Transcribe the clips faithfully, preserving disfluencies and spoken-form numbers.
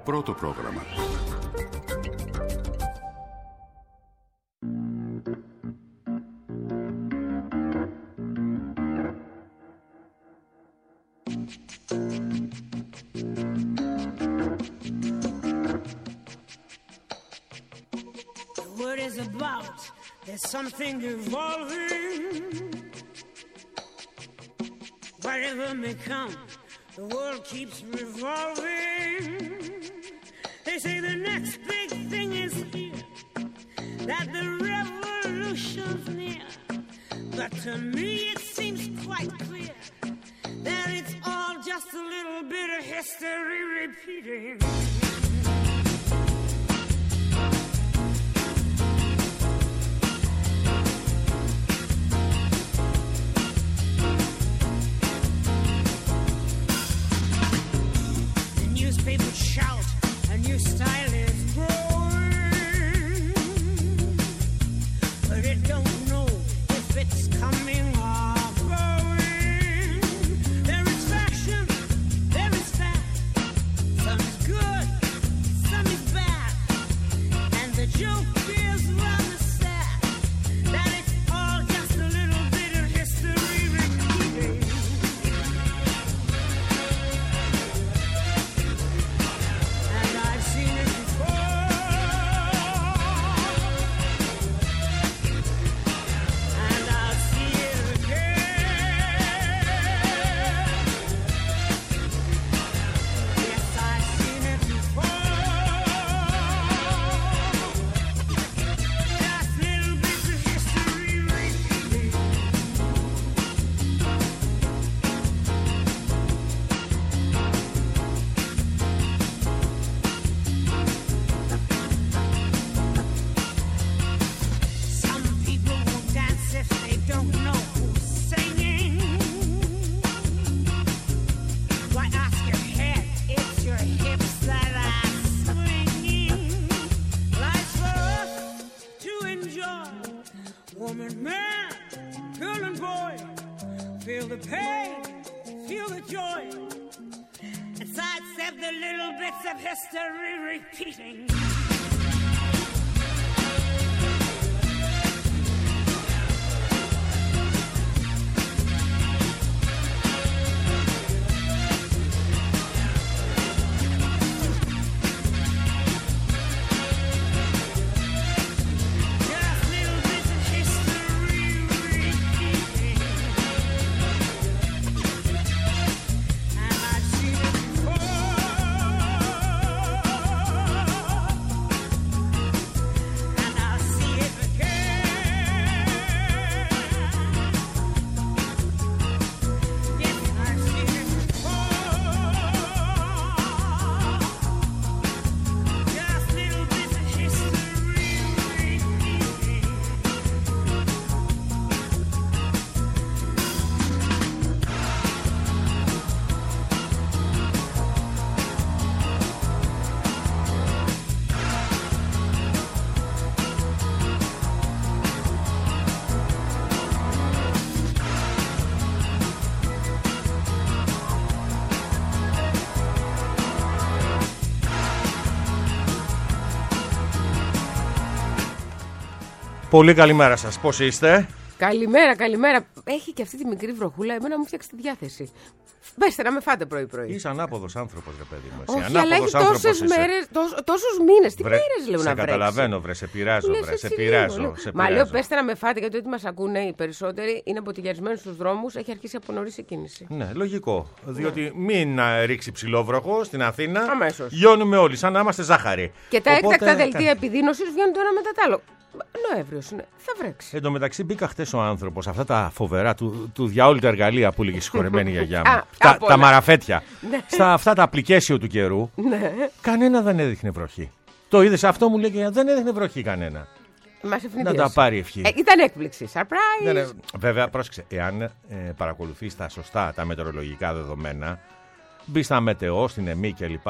Πρώτο πρόγραμμα. There's something evolving. Whatever may come, the world keeps revolving. They say the next big thing is here, that the revolution's near. But to me it seems quite clear that it's all just a little bit of history repeating. People shout, a new style is growing, but it don't know if it's coming or going. There is fashion, there is fat, some is good, some is bad, and the joke is rather sad, that it's all just a little bit of history repeating. History repeating. Πολύ καλημέρα σας. Πώς είστε? Καλημέρα, καλημέρα. Έχει και αυτή τη μικρή βροχούλα. Εμένα μου φτιάξει τη διάθεση. Μπέστε να με φάτε πρωί-πρωί. Είσαι ανάποδος άνθρωπος, ρε παιδί μου. Όχι, αλλά έχει τόσες μέρες, τόσ, τόσους μήνες. Τι βρε, μέρες λέω να βρέξει. Σε καταλαβαίνω, βρε, σε πειράζω, βρε, σε πειράζω. Μα λέω, πέστε να με φάτε, γιατί ό,τι μας ακούνε οι περισσότεροι είναι μποτιγιασμένοι στους δρόμους. Έχει αρχίσει από νωρίς η κίνηση. Ναι, λογικό. Διότι ναι. μην ρίξει ψηλόβροχο στην Αθήνα. Αμέσως. Γιώνουμε όλοι, σαν να είμαστε ζάχαρη. Και τα Οπότε... έκτακτα δελτία επιδείνωσης βγαίνουν το ένα μετά το άλλο. Νοέμβριος είναι. Θα βρέξει. Εν τω μεταξύ μπήκα χτες ο άνθρωπος, αυτά τα φοβερά του, του διαόλου τα εργαλεία που έλεγε η συγχωρεμένη γιαγιά μου. Α, τα, τα μαραφέτια. Ναι. Στα αυτά τα application του καιρού, ναι. κανένα δεν έδειχνε βροχή. Το είδες αυτό, μου λέει, δεν έδειχνε βροχή κανένα. Μας να τα πάρει ευχή. Ε, ήταν έκπληξη. Surprise. Δεν, βέβαια, πρόσεξε, εάν ε, παρακολουθείς τα σωστά τα μετεωρολογικά δεδομένα, μπει στα μετεό, στην ΕΜΗ κλπ.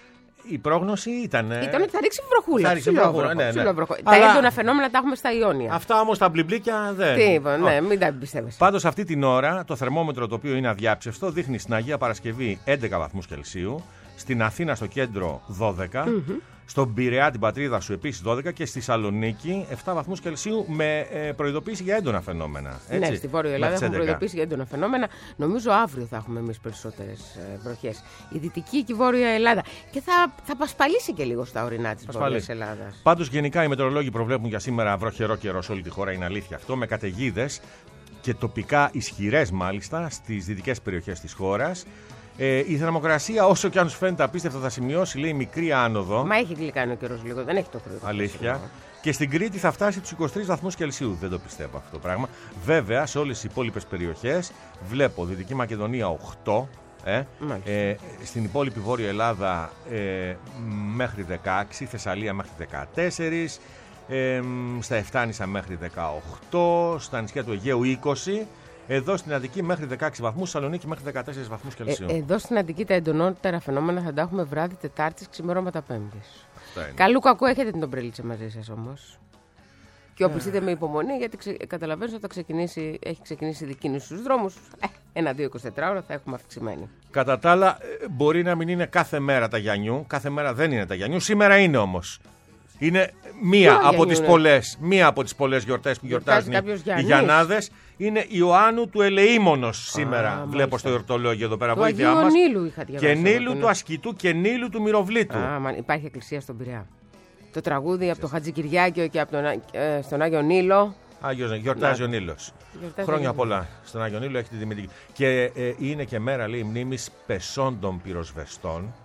Η πρόγνωση ήταν. Ήταν ότι θα ρίξει βροχούλα. Θα ρίξει βροχούλα. Ναι, ναι. Αλλά... Τα έντονα φαινόμενα τα έχουμε στα Ιόνια. Αυτά όμως τα μπλιμπλίκια δεν. Τι είπα, ναι, μην τα εμπιστεύεσαι. Πάντως αυτή την ώρα το θερμόμετρο, το οποίο είναι αδιάψευστο, δείχνει στην Αγία Παρασκευή έντεκα βαθμούς Κελσίου, Στην Αθήνα στο κέντρο δώδεκα. Mm-hmm. Στον Πειραιά, την πατρίδα σου, επίσης δώδεκα και στη Θεσσαλονίκη επτά βαθμούς Κελσίου με ε, προειδοποίηση για έντονα φαινόμενα. Έτσι, ναι, στη Βόρεια Ελλάδα έχουμε προειδοποίηση για έντονα φαινόμενα. Νομίζω αύριο θα έχουμε εμείς περισσότερες ε, βροχές. Η Δυτική και η Βόρεια Ελλάδα. Και θα, θα πασπαλίσει και λίγο στα ορεινά της Βόρειας Ελλάδας. Πάντως, γενικά οι μετεωρολόγοι προβλέπουν για σήμερα βροχερό καιρό σε όλη τη χώρα. Είναι αλήθεια αυτό. Με καταιγίδες και τοπικά ισχυρές μάλιστα στις δυτικές περιοχές της χώρας. Ε, η θερμοκρασία, όσο και αν σου φαίνεται απίστευτο, θα σημειώσει λέει μικρή άνοδο. Μα έχει γλυκάνει ο καιρός λίγο, δεν έχει το κρύο. Αλήθεια. Και στην Κρήτη θα φτάσει τους είκοσι τρεις βαθμούς Κελσίου. Δεν το πιστεύω αυτό το πράγμα. Βέβαια, σε όλες τις υπόλοιπες περιοχές βλέπω Δυτική Μακεδονία οκτώ. Ε, ε, στην υπόλοιπη Βόρεια Ελλάδα ε, μέχρι δεκαέξι, Θεσσαλία μέχρι δεκατέσσερα, ε, στα Εφτάνησα μέχρι δεκαοκτώ, στα νησιά του Αιγαίου είκοσι. Εδώ στην Αττική μέχρι δεκαέξι βαθμούς, Σαλονίκη μέχρι δεκατέσσερις βαθμούς Κελσίου. Ε, εδώ στην Αττική τα εντονότερα φαινόμενα θα τα έχουμε βράδυ Τετάρτης, ξημερώματα Πέμπτης. Καλού κακού έχετε την ομπρελίτσα μαζί σας όμως. Και όποιος είτε με υπομονή, γιατί ξε... καταλαβαίνω ότι θα ξεκινήσει, έχει ξεκινήσει η δική στους δρόμους. Ε, ένα, δύο, είκοσι τέσσερις ώρα θα έχουμε αυξημένη. Κατά τα άλλα, μπορεί να μην είναι κάθε μέρα τα Γιαννιού, κάθε μέρα δεν είναι τα Γιαννιού, σήμερα είναι όμως. Είναι μία από, τις πολλές, μία από τις πολλές γιορτές που γιορτάζουν οι Γιαννάδες. Είναι Ιωάννου του Ελεήμονος σήμερα. Α, βλέπω μάλιστα στο γιορτολόγιο εδώ πέρα. Βοήθεια μας. Νείλου είχα διαβάσει. Και Νείλου του Ασκητού και Νείλου του Μυροβλήτου. Α, μα, υπάρχει εκκλησία στον Πειραιά. Το τραγούδι από το Χατζικυριάκιο και από τον, ε, στον Άγιο Νείλο. Άγιος, γιορτάζει να. Ο Νείλος. Γιορτάζει Χρόνια ο πολλά στον Άγιο Νείλο. Έχει τη τιμητική. Και ε, είναι και μέρα λέει μνήμης πεσόντων πυροσβεστών.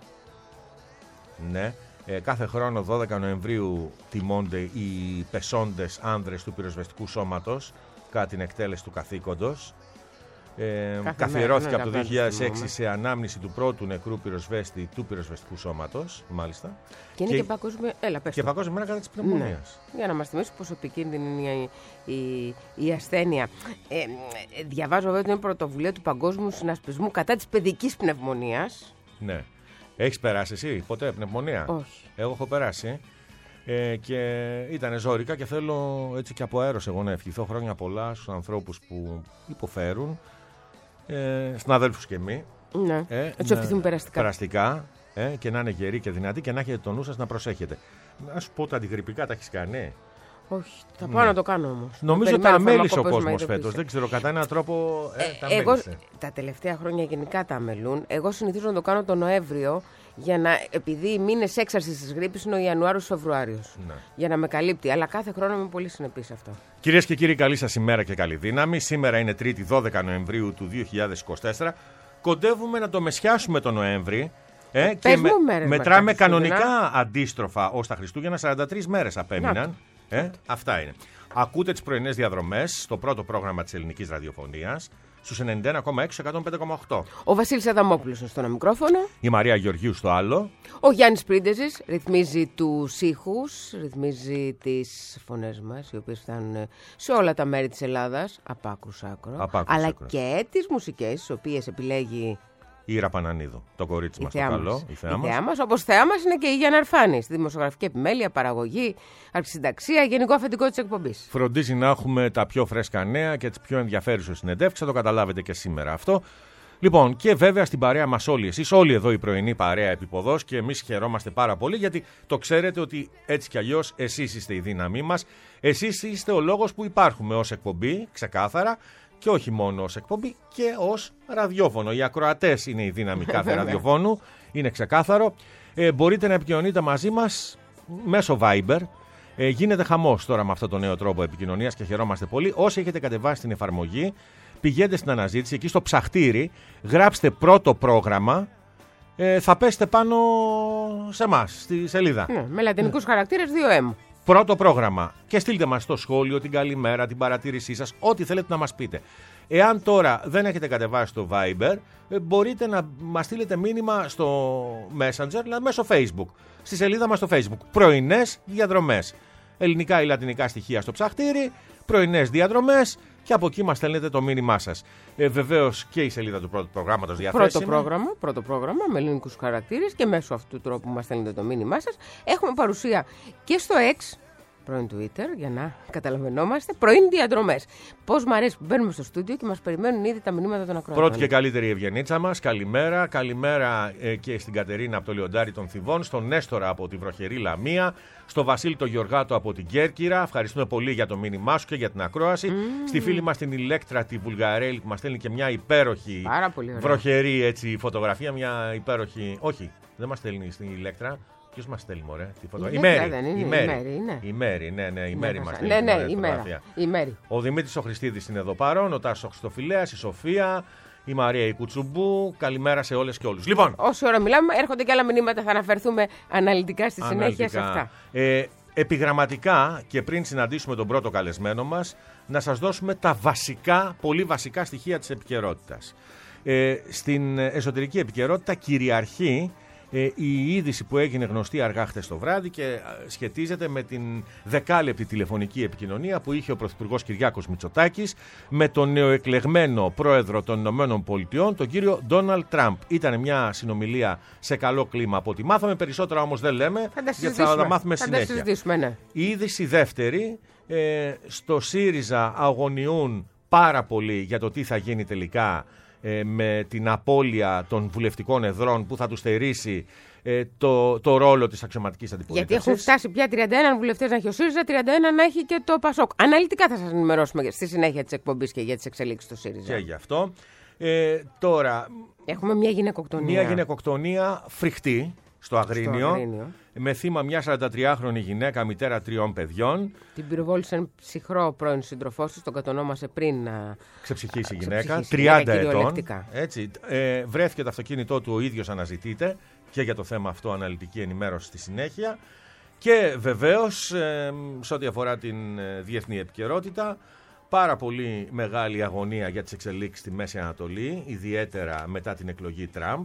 Ναι. Ε, κάθε χρόνο δώδεκα Νοεμβρίου τιμώνται οι πεσόντες άνδρες του πυροσβεστικού σώματος κατά την εκτέλεση του καθήκοντος. Ε, καθιερώθηκε από το δύο χιλιάδες έξι σε ανάμνηση του πρώτου νεκρού πυροσβέστη του πυροσβεστικού σώματος, μάλιστα. Και είναι και, και παγκόσμια, έλα, πες και παγκόσμια μέρα κατά της πνευμονίας. Ναι. Για να μας θυμίσουν πόσο επικίνδυνη είναι η, η, η ασθένεια. Ε, διαβάζω βέβαια ότι είναι πρωτοβουλία του Παγκόσμιου Συνασπισμού κατά της παιδικής πνευμονίας. Ναι. Έχεις περάσει εσύ ποτέ πνευμονία? Όχι. Εγώ έχω περάσει ε, και ήταν ζόρικα και θέλω έτσι και από αέρος εγώ να ευχηθώ χρόνια πολλά στους ανθρώπους που υποφέρουν, ε, συναδέλφους και εμείς. Ναι, ε, έτσι ευχηθούμε περαστικά. Περαστικά ε, και να είναι γεροί και δυνατοί και να έχετε το νου σας να προσέχετε. Να σου πω τα αντιγρυπικά τα έχεις κάνει? Όχι, θα πάω ναι. να το κάνω όμως. Νομίζω ότι τα μέλησε ο κόσμος φέτος. Δεν ξέρω, κατά έναν τρόπο ε, ε, τα εγώ, μέλησε. Τα τελευταία χρόνια γενικά τα αμελούν. Εγώ συνηθίζω να το κάνω τον Νοέμβριο, για να, επειδή οι μήνες έξαρσης της γρίπης είναι ο Ιανουάριος-Φεβρουάριος. Ναι. Για να με καλύπτει. Αλλά κάθε χρόνο είμαι πολύ συνεπής σε αυτό. Κυρίες και κύριοι, καλή σας ημέρα και καλή δύναμη. Σήμερα είναι Τρίτη δώδεκα Νοεμβρίου του δύο χιλιάδες είκοσι τέσσερα. Κοντεύουμε να το μεσιάσουμε τον Νοέμβρη. Ε, και με, μέρες, μετράμε κανονικά αντίστροφα ως τα Χριστούγεννα. σαράντα τρεις μέρες απέμειναν. Ε, αυτά είναι. Ακούτε τις πρωινές διαδρομές στο πρώτο πρόγραμμα της ελληνικής ραδιοφωνίας στους ενενήντα ένα κόμμα έξι, εκατόν πέντε κόμμα οκτώ. Ο Βασίλης Αδαμόπουλος είναι στο ένα μικρόφωνο. Η Μαρία Γεωργίου στο άλλο. Ο Γιάννης Πρίντεζης ρυθμίζει τους ήχους, ρυθμίζει τις φωνές μας, οι οποίες φτάνουν σε όλα τα μέρη της Ελλάδας, από άκρου σ' άκρο, αλλά άκρο. Και τις μουσικές, τις οποίες επιλέγει η Ήρα Πανανίδου, το κορίτσι μας το καλό. Η θεά μας. μας. Όπως θεά μας είναι και η Γιάννα Αρφάνη, στη δημοσιογραφική επιμέλεια, παραγωγή, αρχισυνταξία, γενικό αφεντικό της εκπομπής. Φροντίζει να έχουμε τα πιο φρέσκα νέα και τις πιο ενδιαφέρουσες συνεντεύξεις, θα το καταλάβετε και σήμερα αυτό. Λοιπόν, και βέβαια στην παρέα μας όλοι εσείς, όλοι εδώ η πρωινή παρέα Επιποδός, και εμείς χαιρόμαστε πάρα πολύ γιατί το ξέρετε ότι έτσι κι αλλιώς εσείς είστε η δύναμή μας. Εσείς είστε ο λόγος που υπάρχουμε ως εκπομπή, ξεκάθαρα. Και όχι μόνο ως εκπομπή και ως ραδιόφωνο. Οι ακροατές είναι η δύναμη κάθε ραδιοφώνου, είναι ξεκάθαρο. Ε, μπορείτε να επικοινωνείτε μαζί μας μέσω Viber. Ε, γίνεται χαμός τώρα με αυτό το νέο τρόπο επικοινωνίας και χαιρόμαστε πολύ. Όσοι έχετε κατεβάσει την εφαρμογή, πηγαίνετε στην αναζήτηση, εκεί στο ψαχτήρι, γράψτε πρώτο πρόγραμμα, ε, θα πέσετε πάνω σε εμάς, στη σελίδα. Ναι, με λατινικούς ναι. χαρακτήρες δύο εμ. Πρώτο πρόγραμμα και στείλτε μας στο σχόλιο, την καλημέρα, την παρατήρησή σας, ό,τι θέλετε να μας πείτε. Εάν τώρα δεν έχετε κατεβάσει το Viber, μπορείτε να μας στείλετε μήνυμα στο Messenger, δηλαδή μέσω Facebook, στη σελίδα μας στο Facebook. Πρωινές διαδρομές. Ελληνικά ή λατινικά στοιχεία στο ψαχτήρι, πρωινές διαδρομές, και από εκεί μας στέλνετε το μήνυμά σας. Ε, βεβαίως και η σελίδα του πρώτου προγράμματος διαθέσιμη. Πρώτο πρόγραμμα, πρώτο πρόγραμμα με ελληνικούς χαρακτήρες, και μέσω αυτού του τρόπου μας στέλνετε το μήνυμά σας. Έχουμε παρουσία και στο X, πρώην Twitter, για να καταλαβαίνόμαστε. Πρωί διαδρομές. Πώς μ' αρέσει που μπαίνουμε στο στούντιο και μας περιμένουν ήδη τα μηνύματα των ακροατών. Πρώτη και καλύτερη η Ευγενίτσα μας. Καλημέρα. Καλημέρα ε, και στην Κατερίνα από το Λιοντάρι των Θηβών, στον Νέστορα από τη βροχερή Λαμία, στο Βασίλη το Γεωργάτο από την Κέρκυρα. Ευχαριστούμε πολύ για το μήνυμά σου και για την ακρόαση. Mm. Στη φίλη μας την Ηλέκτρα τη Βουλγαρέλη που μας στέλνει και μια υπέροχη βροχερή έτσι, φωτογραφία. Μια υπέροχη. Όχι, δεν μας στέλνει στην Ηλέκτρα. Ποιος μας στέλνει, μωρέ, τη φωτογραφία. Η Μέρη. Δεν είναι, η Μέρη. Μέρη, είναι. Η Μέρη, ναι, ναι, η Μέρη μας στέλνει. Ναι, ναι, τη η φωτογραφία. Η Μέρη. Ο Δημήτρης ο Χριστίδης είναι εδώ παρόν, ο Τάσος ο Χριστοφιλέας, η Σοφία, η Μαρία η Κουτσουμπού. Καλημέρα σε όλες και όλους. Λοιπόν, όση ώρα μιλάμε, έρχονται και άλλα μηνύματα. Θα αναφερθούμε αναλυτικά στη αναλυτικά. συνέχεια σε αυτά. Ε, επιγραμματικά και πριν συναντήσουμε τον πρώτο καλεσμένο μας, να σας δώσουμε τα βασικά, πολύ βασικά στοιχεία της επικαιρότητας. Ε, στην εσωτερική επικαιρότητα κυριαρχεί ε, η είδηση που έγινε γνωστή αργά χτες το βράδυ και σχετίζεται με την δεκάλεπτη τηλεφωνική επικοινωνία που είχε ο Πρωθυπουργός Κυριάκος Μητσοτάκης με τον νεοεκλεγμένο πρόεδρο των Ηνωμένων Πολιτειών, τον κύριο Ντόναλντ Τραμπ. Ήταν μια συνομιλία σε καλό κλίμα από ό,τι μάθαμε, περισσότερα όμως δεν λέμε, γιατί θα τα μάθουμε θα συνέχεια. Τα ναι. Η είδηση δεύτερη, ε, στο ΣΥΡΙΖΑ αγωνιούν πάρα πολύ για το τι θα γίνει τελικά ε, με την απώλεια των βουλευτικών εδρών που θα τους στερήσει ε, το, το ρόλο της αξιωματικής αντιπολίτευσης. Γιατί έχουν φτάσει πια τριάντα ένα βουλευτές να έχει ο ΣΥΡΙΖΑ, τριάντα ένα να έχει και το ΠΑΣΟΚ. Αναλυτικά θα σας ενημερώσουμε στη συνέχεια της εκπομπής και για τις εξελίξεις του ΣΥΡΙΖΑ. Και γι' αυτό. Ε, τώρα, έχουμε μια γυναικοκτονία. Μια γυναικοκτονία φρικτή στο Αγρίνιο, στο Αγρίνιο. Με θύμα μια σαραντατριάχρονη γυναίκα, μητέρα τριών παιδιών. Την πυροβόλησε ένα ψυχρό πρώην σύντροφός της, τον κατονόμασε πριν να ξεψυχήσει η γυναίκα, τριάντα ετών. Έτσι, ε, βρέθηκε το αυτοκίνητό του, ο ίδιος αναζητείται και για το θέμα αυτό αναλυτική ενημέρωση στη συνέχεια. Και βεβαίως, ε, σε ό,τι αφορά την ε, διεθνή επικαιρότητα, πάρα πολύ μεγάλη αγωνία για τις εξελίξεις στη Μέση Ανατολή, ιδιαίτερα μετά την εκλογή Τραμπ.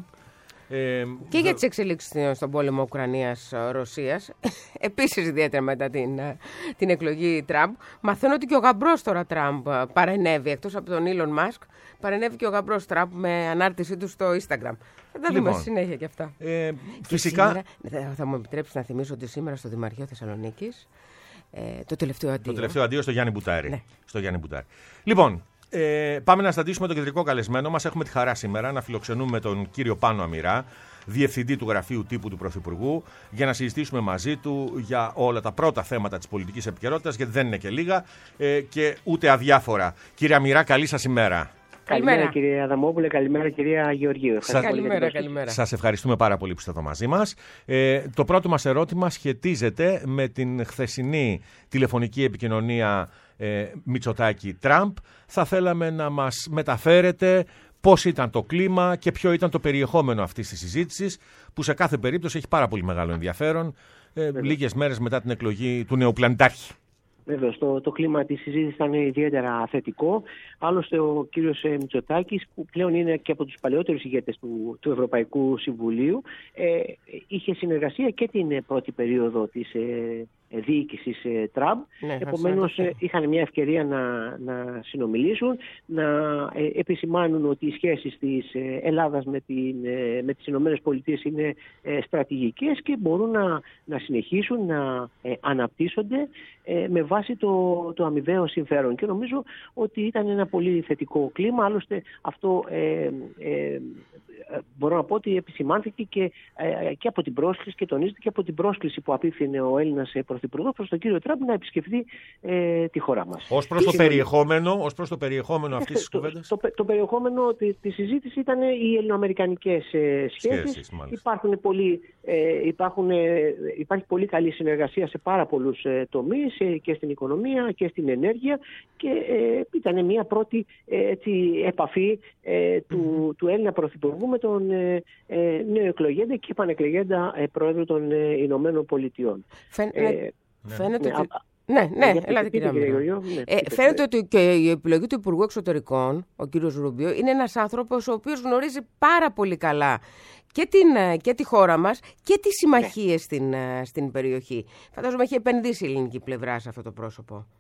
Ε, και για τις εξελίξεις στον πόλεμο Ουκρανίας-Ρωσίας, επίσης ιδιαίτερα μετά την, την εκλογή Τραμπ. Μαθαίνω ότι και ο γαμπρός τώρα Τραμπ παρενέβη, εκτός από τον Elon Musk, παρενέβη και ο γαμπρός Τραμπ με ανάρτησή του στο Instagram. Θα τα δούμε λοιπόν, συνέχεια και αυτά. Ε, και φυσικά. Σήμερα, θα μου επιτρέψει να θυμίσω ότι σήμερα στο Δημαρχείο Θεσσαλονίκης ε, το τελευταίο αντίο. Το τελευταίο αντίο στο Γιάννη Μπουτάρη. Ναι. Στο Γιάννη Μπουτάρη. Λοιπόν. Ε, πάμε να στατήσουμε τον κεντρικό καλεσμένο μας. Έχουμε τη χαρά σήμερα να φιλοξενούμε τον κύριο Πάνο Αμυρά, διευθυντή του Γραφείου Τύπου του Πρωθυπουργού, για να συζητήσουμε μαζί του για όλα τα πρώτα θέματα της πολιτικής επικαιρότητας, γιατί δεν είναι και λίγα ε, και ούτε αδιάφορα. Κύριε Αμυρά, καλή σας ημέρα. Καλημέρα, καλημέρα κύριε Αδαμόπουλε, καλημέρα κυρία Γεωργίου. Σας... Καλημέρα, καλημέρα. Σας ευχαριστούμε πάρα πολύ που είστε εδώ μαζί μας. Ε, το πρώτο μας ερώτημα σχετίζεται με την χθεσινή τηλεφωνική επικοινωνία ε, Μητσοτάκη-Τραμπ. Θα θέλαμε να μας μεταφέρετε πώς ήταν το κλίμα και ποιο ήταν το περιεχόμενο αυτής της συζήτησης, που σε κάθε περίπτωση έχει πάρα πολύ μεγάλο ενδιαφέρον, ε, λίγες μέρες μετά την εκλογή του νέου πλανητάρχη. Βέβαια, το, το κλίμα της συζήτησης ήταν ιδιαίτερα θετικό. Άλλωστε, ο κύριος Μητσοτάκης, που πλέον είναι και από τους παλαιότερους ηγέτες του, του Ευρωπαϊκού Συμβουλίου, ε, είχε συνεργασία και την πρώτη περίοδο της ε, διοίκησης ε, Τραμπ. Ναι, επομένως, ε, είχαν μια ευκαιρία να, να συνομιλήσουν, να ε, επισημάνουν ότι οι σχέσεις της ε, Ελλάδας με, την, ε, με τις Ηνωμένες Πολιτείες είναι ε, στρατηγικές και μπορούν να, να συνεχίσουν να ε, αναπτύσσονται ε, με βάση το, το αμοιβαίο συμφέρον. Και νομίζω ότι ήταν ένα πολύ θετικό κλίμα. Άλλωστε, αυτό ε, ε, μπορώ να πω ότι επισημάνθηκε και, ε, και από την πρόσκληση και τονίζεται και από την πρόσκληση που απίφθινε ο Έλληνας Πρωθυπουργός προς τον κύριο Τραμπ να επισκεφθεί ε, τη χώρα μας. Ως προς, το περιεχόμενο, ως προς το περιεχόμενο αυτής της κουβέντας. Το, το, το περιεχόμενο της τη συζήτησης ήταν οι ελληνοαμερικανικές ε, σχέσεις. σχέσεις υπάρχουν πολύ, ε, υπάρχουν, ε, υπάρχει πολύ καλή συνεργασία σε πάρα πολλούς ε, τομείς ε, και στην οικονομία και στην ενέργεια και ε, ήταν μια πρώτη ε, έτσι, επαφή ε, του, mm-hmm. του Έλληνα Πρωθυπουργού με τον ε, ε, νεοεκλογέντα και επανεκλεγέντα ε, πρόεδρο των ε, Ηνωμένων Πολιτειών. Φαίν, ε, ναι. Φαίνεται ναι, ότι... Ναι, ναι, ναι, ελάτε κύριε Αμυρά. Ναι, ε, φαίνεται ότι και η επιλογή του Υπουργού Εξωτερικών, ο κύριος Ρούμπιο, είναι ένας άνθρωπος ο οποίος γνωρίζει πάρα πολύ καλά και, την, και τη χώρα μας και τις συμμαχίες ναι. στην, στην περιοχή. Φαντάζομαι έχει επενδύσει η ελληνική πλευρά σε αυτό το πρόσωπο.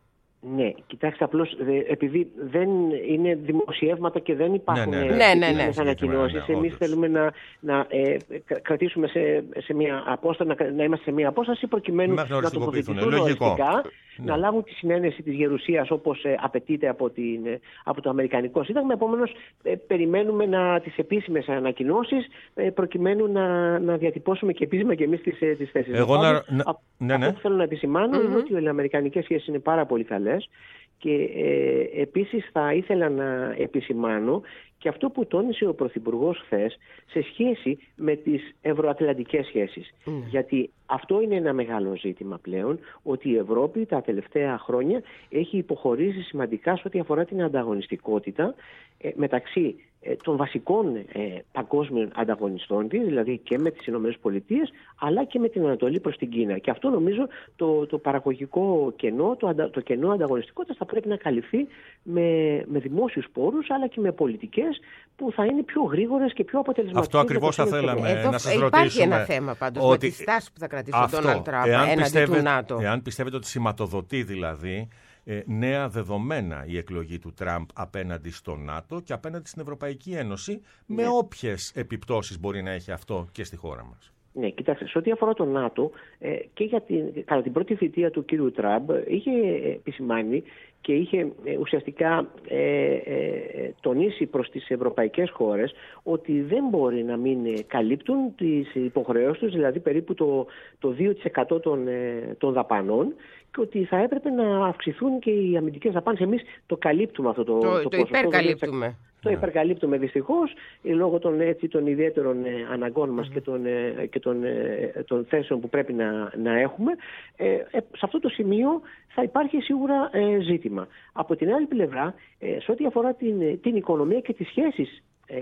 Ναι, κοιτάξτε, απλώς επειδή δεν είναι δημοσιεύματα και δεν υπάρχουν ναι, ναι, ναι, ναι, ναι. ανακοινώσεις, ναι, εμείς όντως. θέλουμε να, να ε, κρατήσουμε σε, σε μια απόσταση, να, να είμαστε σε μια απόσταση προκειμένου Μέχρι να να οριστικοποιηθούν. τοποθετηθούν Λογικό. οριστικά, Ναι. να λάβουν τη συνένεση της γερουσίας όπως ε, απαιτείται από, την, ε, από το Αμερικανικό Σύνταγμα. Επομένως, ε, περιμένουμε να, τις επίσημες ανακοινώσεις ε, προκειμένου να, να διατυπώσουμε και επίσημα και εμείς τις, ε, τις θέσεις. Εγώ να... Πάντως, να... α, ναι, ναι. Αυτό που θέλω να επισημάνω Mm-hmm. είναι ότι οι αμερικανικές σχέσεις είναι πάρα πολύ καλές. Και ε, επίσης θα ήθελα να επισημάνω και αυτό που τόνισε ο Πρωθυπουργός χθες σε σχέση με τις ευρωατλαντικές σχέσεις. Mm. Γιατί αυτό είναι ένα μεγάλο ζήτημα πλέον, ότι η Ευρώπη τα τελευταία χρόνια έχει υποχωρήσει σημαντικά σε ό,τι αφορά την ανταγωνιστικότητα ε, μεταξύ ε, των βασικών ε, παγκόσμιων ανταγωνιστών της, δηλαδή και με τις ΗΠΑ, αλλά και με την Ανατολή προς την Κίνα. Και αυτό νομίζω το, το παραγωγικό κενό, το, αντα, το κενό ανταγωνιστικότητας θα πρέπει να καλυφθεί με, με δημόσιους πόρους, αλλά και με πολιτικές που θα είναι πιο γρήγορες και πιο αποτελεσματικές. Αυτό ακριβώς θα θέλαμε Εδώ να σας υπάρχει ρωτήσουμε. Ένα θέμα πάντως ότι... με τη στάση που θα κρατήσει ο Ντόναλντ Τραμπ έναντι πιστεύετε, του ΝΑΤΟ. Εάν πιστεύετε ότι σηματοδοτεί δηλαδή ε, νέα δεδομένα η εκλογή του Τραμπ απέναντι στο ΝΑΤΟ και απέναντι στην Ευρωπαϊκή Ένωση, ναι. με όποιες επιπτώσεις μπορεί να έχει αυτό και στη χώρα μας. Ναι, κοιτάξτε, σε ό,τι αφορά το ΝΑΤΟ, ε, και για την, κατά την πρώτη θητεία του κύριου Τραμπ είχε επισημάνει και είχε ε, ουσιαστικά ε, ε, τονίσει προς τις ευρωπαϊκές χώρες ότι δεν μπορεί να μην καλύπτουν τις υποχρεώσεις τους, δηλαδή περίπου το, το δύο τοις εκατό των, ε, των δαπανών, και ότι θα έπρεπε να αυξηθούν και οι αμυντικές δαπάνες. Εμείς το καλύπτουμε αυτό το, το, το, το υπερκαλύπτουμε. Το υπερκαλύπτουμε δυστυχώς, λόγω των, έτσι, των ιδιαίτερων ε, αναγκών μας mm-hmm. και, των, ε, και των, ε, των θέσεων που πρέπει να, να έχουμε. Ε, ε, σε αυτό το σημείο θα υπάρχει σίγουρα ε, ζήτημα. Από την άλλη πλευρά, ε, σε ό,τι αφορά την, την οικονομία και τις σχέσεις ε,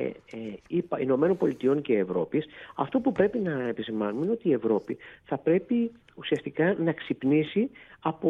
ε, Ηνωμένων Πολιτειών και Ευρώπης, αυτό που πρέπει να επισημάνουμε είναι ότι η Ευρώπη θα πρέπει ουσιαστικά να ξυπνήσει από,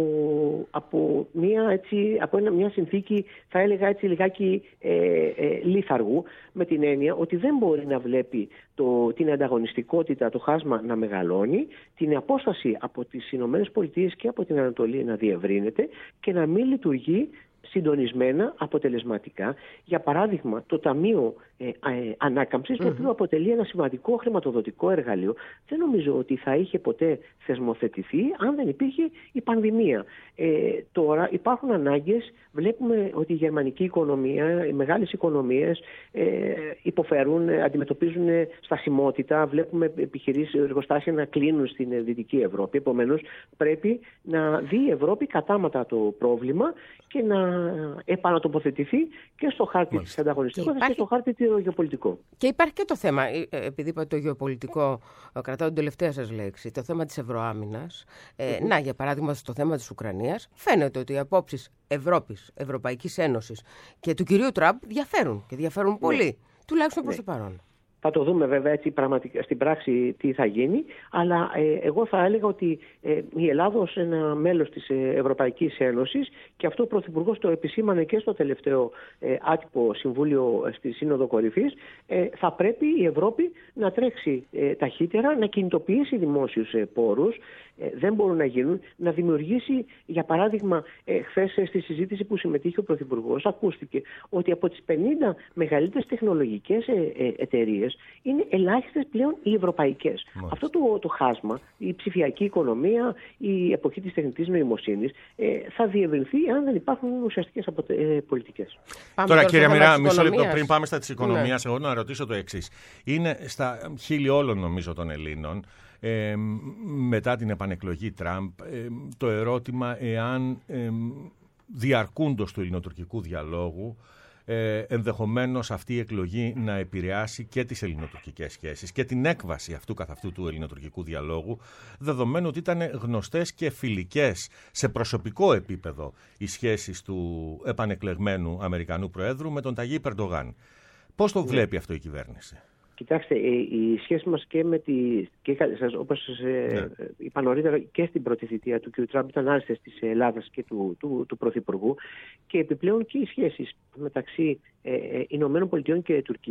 από, μια, έτσι, από ένα, μια συνθήκη, θα έλεγα έτσι λιγάκι ε, ε, λίθαργου, με την έννοια ότι δεν μπορεί να βλέπει το, την ανταγωνιστικότητα, το χάσμα να μεγαλώνει, την απόσταση από τις Ηνωμένες Πολιτείες και από την Ανατολή να διευρύνεται και να μην λειτουργεί συντονισμένα, αποτελεσματικά. Για παράδειγμα, το Ταμείο ε, ε, Ανάκαμψης, mm-hmm. το οποίο αποτελεί ένα σημαντικό χρηματοδοτικό εργαλείο, δεν νομίζω ότι θα είχε ποτέ θεσμοθετηθεί αν δεν υπήρχε η πανδημία. Ε, τώρα υπάρχουν ανάγκες, βλέπουμε ότι η γερμανική οικονομία, οι μεγάλες οικονομίες ε, υποφέρουν, αντιμετωπίζουν στασιμότητα, βλέπουμε επιχειρήσεις, εργοστάσια να κλείνουν στην Δυτική Ευρώπη. Επομένως, πρέπει να δει η Ευρώπη κατάματα το πρόβλημα και να επανατοποθετηθεί και στο χάρτη της ανταγωνιστικότητας και, υπάρχει... και στο χάρτη το γεωπολιτικό. Και υπάρχει και το θέμα, επειδή είπατε το γεωπολιτικό, κρατάω την τελευταία σας λέξη, το θέμα της ευρωάμυνας. Ε, mm-hmm. Να, για παράδειγμα, στο θέμα της Ουκρανίας, φαίνεται ότι οι απόψεις Ευρώπης, Ευρωπαϊκής Ένωσης και του κυρίου Τραμπ διαφέρουν και διαφέρουν πολύ, mm. τουλάχιστον προς mm. το παρόν. Θα το δούμε βέβαια έτσι πραγματικά στην πράξη τι θα γίνει, αλλά ε, εγώ θα έλεγα ότι ε, η Ελλάδα ως ένα μέλος της Ευρωπαϊκής Ένωσης, και αυτό ο Πρωθυπουργός το επισήμανε και στο τελευταίο ε, άτυπο συμβούλιο στη Σύνοδο Κορυφής, ε, θα πρέπει η Ευρώπη να τρέξει ε, ταχύτερα, να κινητοποιήσει δημόσιους ε, πόρους, ε, δεν μπορούν να γίνουν, να δημιουργήσει, για παράδειγμα, ε, χθες στη συζήτηση που συμμετείχε ο Πρωθυπουργός, ακούστηκε ότι από τις πενήντα μεγαλύτερες τεχνολογικές ε, ε, εταιρείες είναι ελάχιστες πλέον οι ευρωπαϊκές. Μάλιστα. Αυτό το, το χάσμα, η ψηφιακή οικονομία, η εποχή της τεχνητής νοημοσύνης ε, θα διευρυνθεί αν δεν υπάρχουν ουσιαστικές αποτε... ε, πολιτικές. Τώρα, κύριε Μοιρά, μισό λεπτό πριν πάμε στα της οικονομίας, ναι. εγώ να ρωτήσω το εξής. Είναι στα χείλη όλων, νομίζω, των Ελλήνων, ε, μετά την επανεκλογή Τραμπ, ε, το ερώτημα εάν ε, διαρκούντος του ελληνοτουρκικού διαλόγου Ε, ενδεχομένως αυτή η εκλογή να επηρεάσει και τις ελληνοτουρκικές σχέσεις και την έκβαση αυτού καθ' αυτού του ελληνοτουρκικού διαλόγου, δεδομένου ότι ήταν γνωστές και φιλικές σε προσωπικό επίπεδο οι σχέσεις του επανεκλεγμένου Αμερικανού Προέδρου με τον Ταγί Ερντογάν. Πώς το βλέπει αυτό η κυβέρνηση? Κοιτάξτε, η σχέση μας και με τη. Και, όπως σας ναι. είπα νωρίτερα, και στην πρώτη θητεία του κ. Τραμπ ήταν άριστες της Ελλάδας και του, του, του Πρωθυπουργού, και επιπλέον και οι σχέσεις μεταξύ ε, Ηνωμένων Πολιτειών και Τουρκίας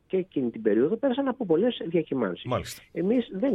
και εκείνη την περίοδο πέρασαν από πολλές διακυμάνσεις. Εμείς δεν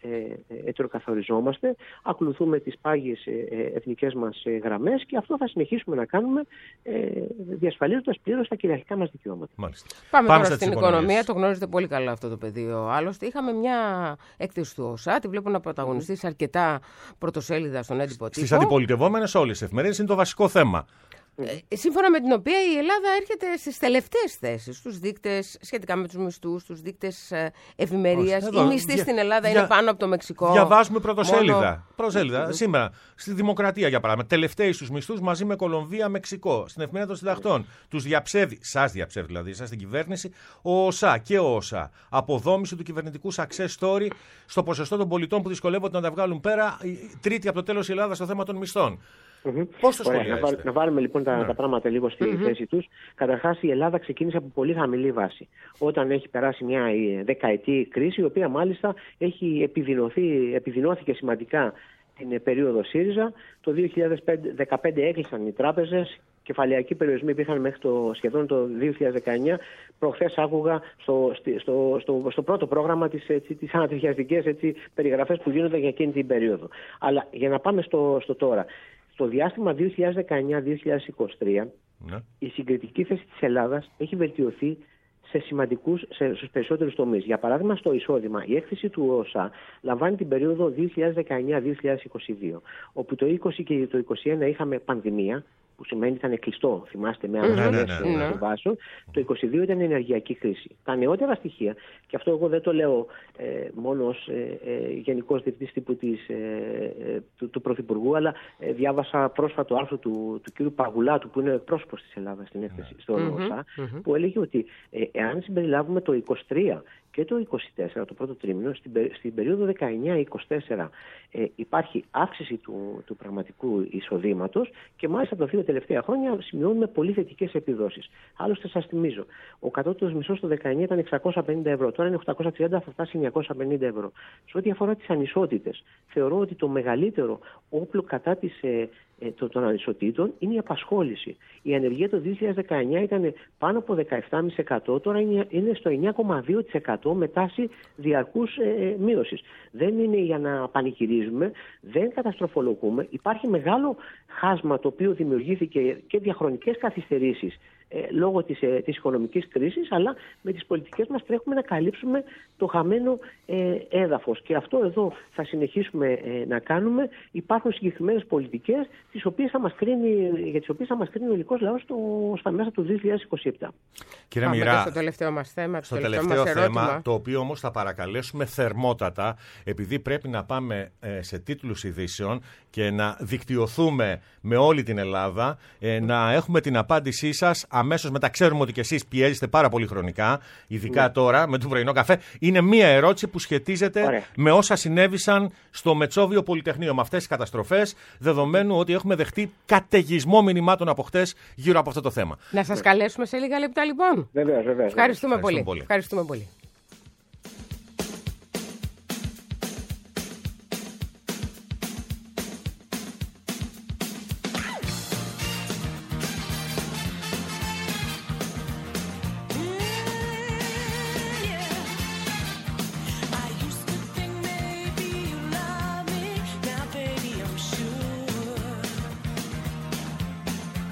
ετεροκαθοριζόμαστε, ακολουθούμε τις πάγιες εθνικές μας γραμμές και αυτό θα συνεχίσουμε να κάνουμε, διασφαλίζοντας πλήρως τα κυριαρχικά μας δικαιώματα. Μάλιστα. Πάμε, Πάμε τώρα στην οικονομία. οικονομία, το γνωρίζετε πολύ καλά αυτό το πεδίο. Άλλωστε, είχαμε μια έκθεση του ΟΣΑ, τη βλέπω να πρωταγωνιστεί σε αρκετά πρωτοσέλιδα στον έντυπο τύπο. Στις αντιπολιτευόμενες όλες τις εφημερίδες είναι το βασικό θέμα. Ε, σύμφωνα με την οποία η Ελλάδα έρχεται στις τελευταίες θέσεις, στους δείκτες σχετικά με τους μισθούς, στους δείκτες ευημερίας. Οι μισθοί για, στην Ελλάδα για, είναι πάνω από το Μεξικό. Διαβάζουμε πρωτοσέλιδα. Μόνο... πρωτοσέλιδα. Mm-hmm. Σήμερα, στη Δημοκρατία για παράδειγμα, τελευταίοι στους μισθούς μαζί με Κολομβία, Μεξικό. Στην Εφημερίδα των Συντακτών. Mm-hmm. Τους διαψεύδει, σας διαψεύδει δηλαδή, εσάς στην κυβέρνηση, ο ΟΣΑ και ο ΟΣΑ. Αποδόμηση του κυβερνητικού success story στο ποσοστό των πολιτών που δυσκολεύονται να τα βγάλουν πέρα. Τρίτη από το τέλος η Ελλάδα στο θέμα των μισθών. Mm-hmm. Πώς το Ωραία, να, να βάλουμε λοιπόν τα, yeah. τα πράγματα λίγο στη mm-hmm. θέση τους. Καταρχάς, η Ελλάδα ξεκίνησε από πολύ χαμηλή βάση. Όταν έχει περάσει μια δεκαετή κρίση, η οποία μάλιστα έχει επιδεινωθεί, επιδεινώθηκε σημαντικά την περίοδο ΣΥΡΙΖΑ. Το δύο χιλιάδες δεκαπέντε έκλεισαν οι τράπεζες, κεφαλαιακοί περιορισμοί υπήρχαν μέχρι το, σχεδόν το δύο χιλιάδες δεκαεννιά. Προχθές άκουγα στο, στο, στο, στο πρώτο πρόγραμμα τις, τις ανατριχιαστικές περιγραφές που γίνονται για εκείνη την περίοδο. Αλλά για να πάμε στο, στο τώρα. Στο διάστημα δύο χιλιάδες δεκαεννιά δύο χιλιάδες είκοσι τρία ναι. η συγκριτική θέση της Ελλάδας έχει βελτιωθεί σε σημαντικούς, σε, στους περισσότερους τομείς. Για παράδειγμα, στο εισόδημα, η έκθεση του ΟΣΑ λαμβάνει την περίοδο δύο χιλιάδες δεκαεννιά δύο χιλιάδες είκοσι δύο, όπου το είκοσι και το είκοσι ένα είχαμε πανδημία, που σημαίνει ήταν κλειστό, θυμάστε, με αναφορές mm-hmm. ναι, ναι, ναι. βάσεων. Το είκοσι δύο ήταν ενεργειακή κρίση. Τα νεότερα στοιχεία, και αυτό εγώ δεν το λέω ε, μόνο ως ε, ε, γενικός διευθυντής τύπου της, ε, ε, του, του Πρωθυπουργού, αλλά ε, διάβασα πρόσφατο άρθρο του, του κ. Παγουλάτου, που είναι ο εκπρόσωπος της Ελλάδας στην έκθεση, στο mm-hmm. ΟΣΑ, mm-hmm. που έλεγε ότι ε, εάν συμπεριλάβουμε το είκοσι τρία και το είκοσι τέσσερα, το πρώτο τρίμηνο, στην, στην περίοδο δεκαεννιά είκοσι τέσσερα ε, υπάρχει αύξηση του, του πραγματικού εισοδήματος και μάλιστα τα δύο τελευταία χρόνια σημειώνουμε πολύ θετικές επιδόσεις. Άλλωστε, σας θυμίζω, ο κατώτατος μισθός το δεκαεννιά ήταν εξακόσια πενήντα ευρώ, τώρα είναι οκτακόσια τριάντα, θα φτάσει εννιακόσια πενήντα ευρώ. Σε ό,τι αφορά τις ανισότητες, θεωρώ ότι το μεγαλύτερο όπλο κατά της, ε, ε, των ανισοτήτων είναι η απασχόληση. Η ανεργία το δύο χιλιάδες δεκαεννιά ήταν πάνω από δεκαεπτά κόμμα πέντε τοις εκατό, τώρα είναι, είναι στο εννιά κόμμα δύο τοις εκατό με τάση διαρκούς ε, μείωσης. Δεν είναι για να πανηγυρίζουμε, δεν καταστροφολογούμε. Υπάρχει μεγάλο χάσμα το οποίο δημιουργήθηκε και διαχρονικές καθυστερήσεις ε, λόγω της, ε, της οικονομικής κρίσης, αλλά με τις πολιτικές μας τρέχουμε να καλύψουμε το χαμένο ε, έδαφος. Και αυτό εδώ θα συνεχίσουμε ε, να κάνουμε. Υπάρχουν συγκεκριμένες πολιτικές τις οποίες θα μας κρίνει, για τις οποίες θα μας κρίνει ο ελληνικός λαός στο, στα μέσα του δύο χιλιάδες είκοσι επτά. Κύριε Μοιρά, στο τελευταίο μας θέμα, στο τελευταίο, τελευταίο θέμα, το οποίο όμως θα παρακαλέσουμε θερμότατα, επειδή πρέπει να πάμε ε, σε τίτλους ειδήσεων και να δικτυωθούμε με όλη την Ελλάδα, ε, να έχουμε την απάντησή σας αμέσως μετά. Ξέρουμε ότι και εσείς πιέζεστε πάρα πολύ χρονικά, ειδικά ναι. τώρα με το πρωινό καφέ. Είναι μία ερώτηση που σχετίζεται Ωραία. με όσα συνέβησαν στο Μετσόβιο Πολυτεχνείο, με αυτές τις καταστροφές, δεδομένου ότι έχουμε δεχτεί καταιγισμό μηνυμάτων από χτες γύρω από αυτό το θέμα. Να σας καλέσουμε σε λίγα λεπτά λοιπόν. Βεβαίως, βεβαίως. Ευχαριστούμε, Ευχαριστούμε πολύ. πολύ. Ευχαριστούμε πολύ.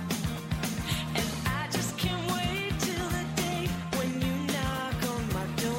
Door.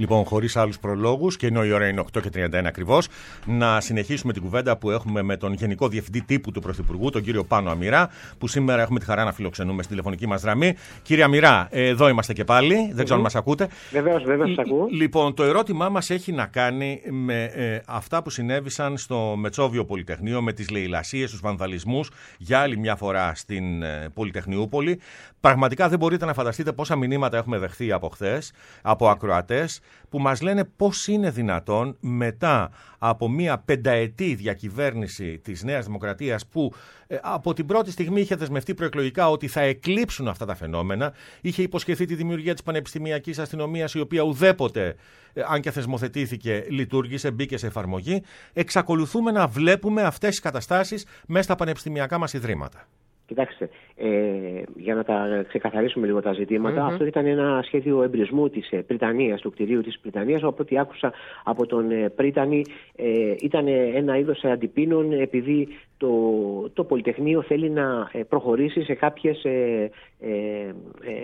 Λοιπόν, χωρίς άλλους προλόγους, και ενώ η ώρα είναι οκτώ και τριάντα ένα ακριβώς, να συνεχίσουμε την κουβέντα που έχουμε με τον Γενικό Διευθυντή Τύπου του Πρωθυπουργού, τον κύριο Πάνο Αμυρά, που σήμερα έχουμε τη χαρά να φιλοξενούμε στην τηλεφωνική μας γραμμή. Κύριε Αμυρά, εδώ είμαστε και πάλι. Δεν ξέρω mm-hmm. αν μας ακούτε. Βεβαίως, βεβαίως σας ακούω. Λοιπόν, το ερώτημά μας έχει να κάνει με ε, αυτά που συνέβησαν στο Μετσόβιο Πολυτεχνείο, με τις λαιλασίες, τους βανδαλισμούς για άλλη μια φορά στην ε, Πολυτεχνιούπολη. Πραγματικά δεν μπορείτε να φανταστείτε πόσα μηνύματα έχουμε δεχθεί από χθες, από ακροατές, που μας λένε πώς είναι δυνατόν μετά από μια πενταετή διακυβέρνηση της Νέας Δημοκρατίας, που ε, από την πρώτη στιγμή είχε δεσμευτεί προεκλογικά ότι θα εκλείψουν αυτά τα φαινόμενα, είχε υποσχεθεί τη δημιουργία της πανεπιστημιακής αστυνομίας, η οποία ουδέποτε, ε, αν και θεσμοθετήθηκε, λειτουργήσε, μπήκε σε εφαρμογή. Εξακολουθούμε να βλέπουμε αυτές τις καταστάσεις μέσα στα πανεπιστημιακά μας ιδρύματα. Κοιτάξτε, ε, για να τα ξεκαθαρίσουμε λίγο τα ζητήματα, mm-hmm. αυτό ήταν ένα σχέδιο εμπρισμού της ε, Πριτανίας, του κτηρίου της Πριτανίας, από ό,τι άκουσα από τον ε, Πρίτανη, ε, ήταν ένα είδος αντιπίνων, επειδή το, το Πολυτεχνείο θέλει να ε, προχωρήσει σε κάποιες, ε, ε,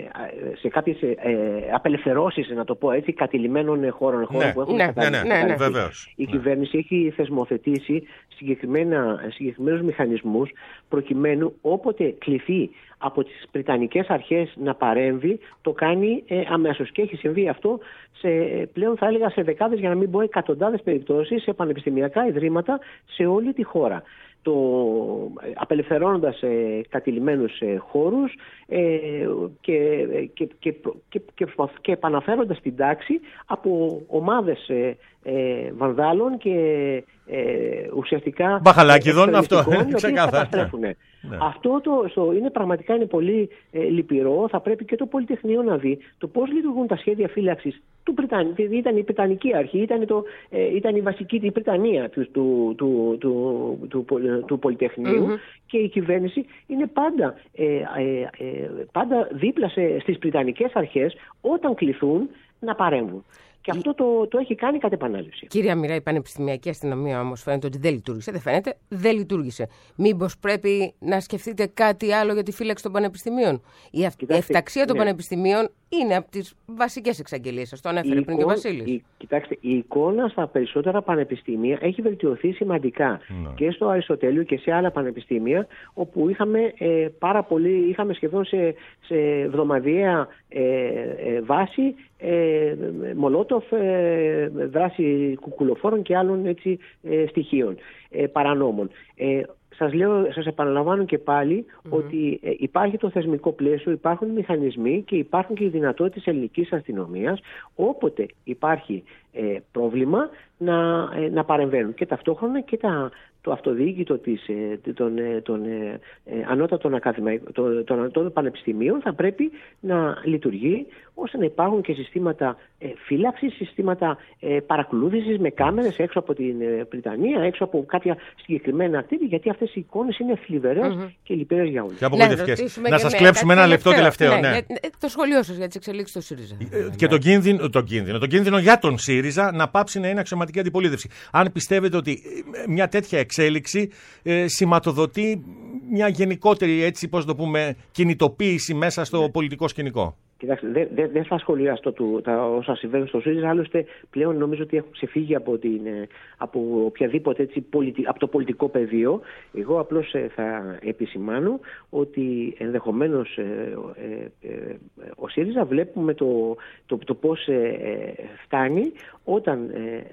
σε κάποιες ε, απελευθερώσεις, να το πω έτσι, κατηλημένων χώρων, χώρων ναι, που έχουν ναι, καταρρεύσει. Ναι, ναι, ναι, ναι, βεβαίως. Η κυβέρνηση έχει θεσμοθετήσει συγκεκριμένους μηχανισμούς, προκειμένου όποτε κληθεί από τις Πριτανικές αρχές να παρέμβει, το κάνει ε, αμέσως. Και έχει συμβεί αυτό σε, πλέον θα έλεγα σε δεκάδες, για να μην πω εκατοντάδες περιπτώσεις, σε πανεπιστημιακά ιδρύματα σε όλη τη χώρα. Το, απελευθερώνοντας ε, κατηλημένους ε, χώρους ε, και, και, και, και, και, και επαναφέροντας την τάξη από ομάδες ε, ε, βανδάλων και ε, ουσιαστικά μπαχαλάκιδων, αυτό ξεκάθαρα. Ναι. Αυτό το, το είναι πραγματικά είναι πολύ ε, λυπηρό. Θα πρέπει και το Πολυτεχνείο να δει το πώς λειτουργούν τα σχέδια φύλαξης του Πριτανή. Ήταν η Πριτανική αρχή, ήταν, το, ε, ήταν η βασική η Πριτανία του, του, του, του, του, του, του Πολυτεχνείου mm-hmm. και η κυβέρνηση είναι πάντα, ε, ε, ε, πάντα δίπλα σε, στις Πριτανικές αρχές όταν κληθούν να παρέμβουν. Και αυτό το, το έχει κάνει κατ' επανάληψη. Κύριε Αμυρά, η πανεπιστημιακή αστυνομία όμως φαίνεται ότι δεν λειτουργήσε. Δεν φαίνεται, δεν λειτουργήσε. Μήπως πρέπει να σκεφτείτε κάτι άλλο για τη φύλαξη των πανεπιστημίων? Η εφταξία των ναι. πανεπιστημίων είναι από τις βασικές εξαγγελίες. Σας το ανέφερε πριν και ο Βασίλης. Η, κοιτάξτε, η εικόνα στα περισσότερα πανεπιστήμια έχει βελτιωθεί σημαντικά. Ναι. Και στο Αριστοτέλειο και σε άλλα πανεπιστήμια, όπου είχαμε, ε, πάρα πολύ, είχαμε σχεδόν σε, σε εβδομαδιαία ε, ε, βάση ε, Μολότοφ, ε, δράση κουκουλοφόρων και άλλων έτσι, ε, στοιχείων ε, παρανόμων. Ε, Σας λέω, σας επαναλαμβάνω και πάλι mm-hmm. ότι ε, υπάρχει το θεσμικό πλαίσιο, υπάρχουν μηχανισμοί και υπάρχουν και οι δυνατότητες ελληνικής αστυνομίας, όποτε υπάρχει ε, πρόβλημα να, ε, να παρεμβαίνουν. Και ταυτόχρονα και τα, το αυτοδιοίκητο της, ε, των, ε, των ε, ε, ανώτατων ακαδημαϊκών, των, των ανώτατων πανεπιστημίων θα πρέπει να λειτουργεί, ώστε να υπάρχουν και συστήματα ε, φύλαξης, συστήματα ε, παρακολούθησης με κάμερες έξω από την ε, Πριτανία, έξω από κάποια συγκεκριμένα κτίρια, γιατί αυτές οι εικόνες είναι θλιβερές mm-hmm. και λυπηρές για όλους. Και απογοητευτικές. Ναι, να σας ναι, κλέψουμε ένα λεπτό τελευταίο. Ναι. Ναι. Το σχολείο σας για τις εξελίξεις του ΣΥΡΙΖΑ. Και ναι. τον κίνδυνο, το κίνδυνο, το κίνδυνο για τον ΣΥΡΙΖΑ να πάψει να είναι αξιωματική αντιπολίτευση. Αν πιστεύετε ότι μια τέτοια εξέλιξη ε, σηματοδοτεί μια γενικότερη, έτσι πώς το πούμε, κινητοποίηση μέσα στο ναι. πολιτικό σκηνικό. Κοιτάξτε, δεν δε, δε θα σχολιάσω το, τα όσα συμβαίνουν στο ΣΥΡΙΖΑ, άλλωστε πλέον νομίζω ότι έχουν ξεφύγει από, την, από οποιαδήποτε έτσι, πολιτι, από το πολιτικό πεδίο. Εγώ απλώς ε, θα επισημάνω ότι ενδεχομένως ε, ε, ε, ο ΣΥΡΙΖΑ βλέπουμε το, το, το πώς ε, φτάνει όταν,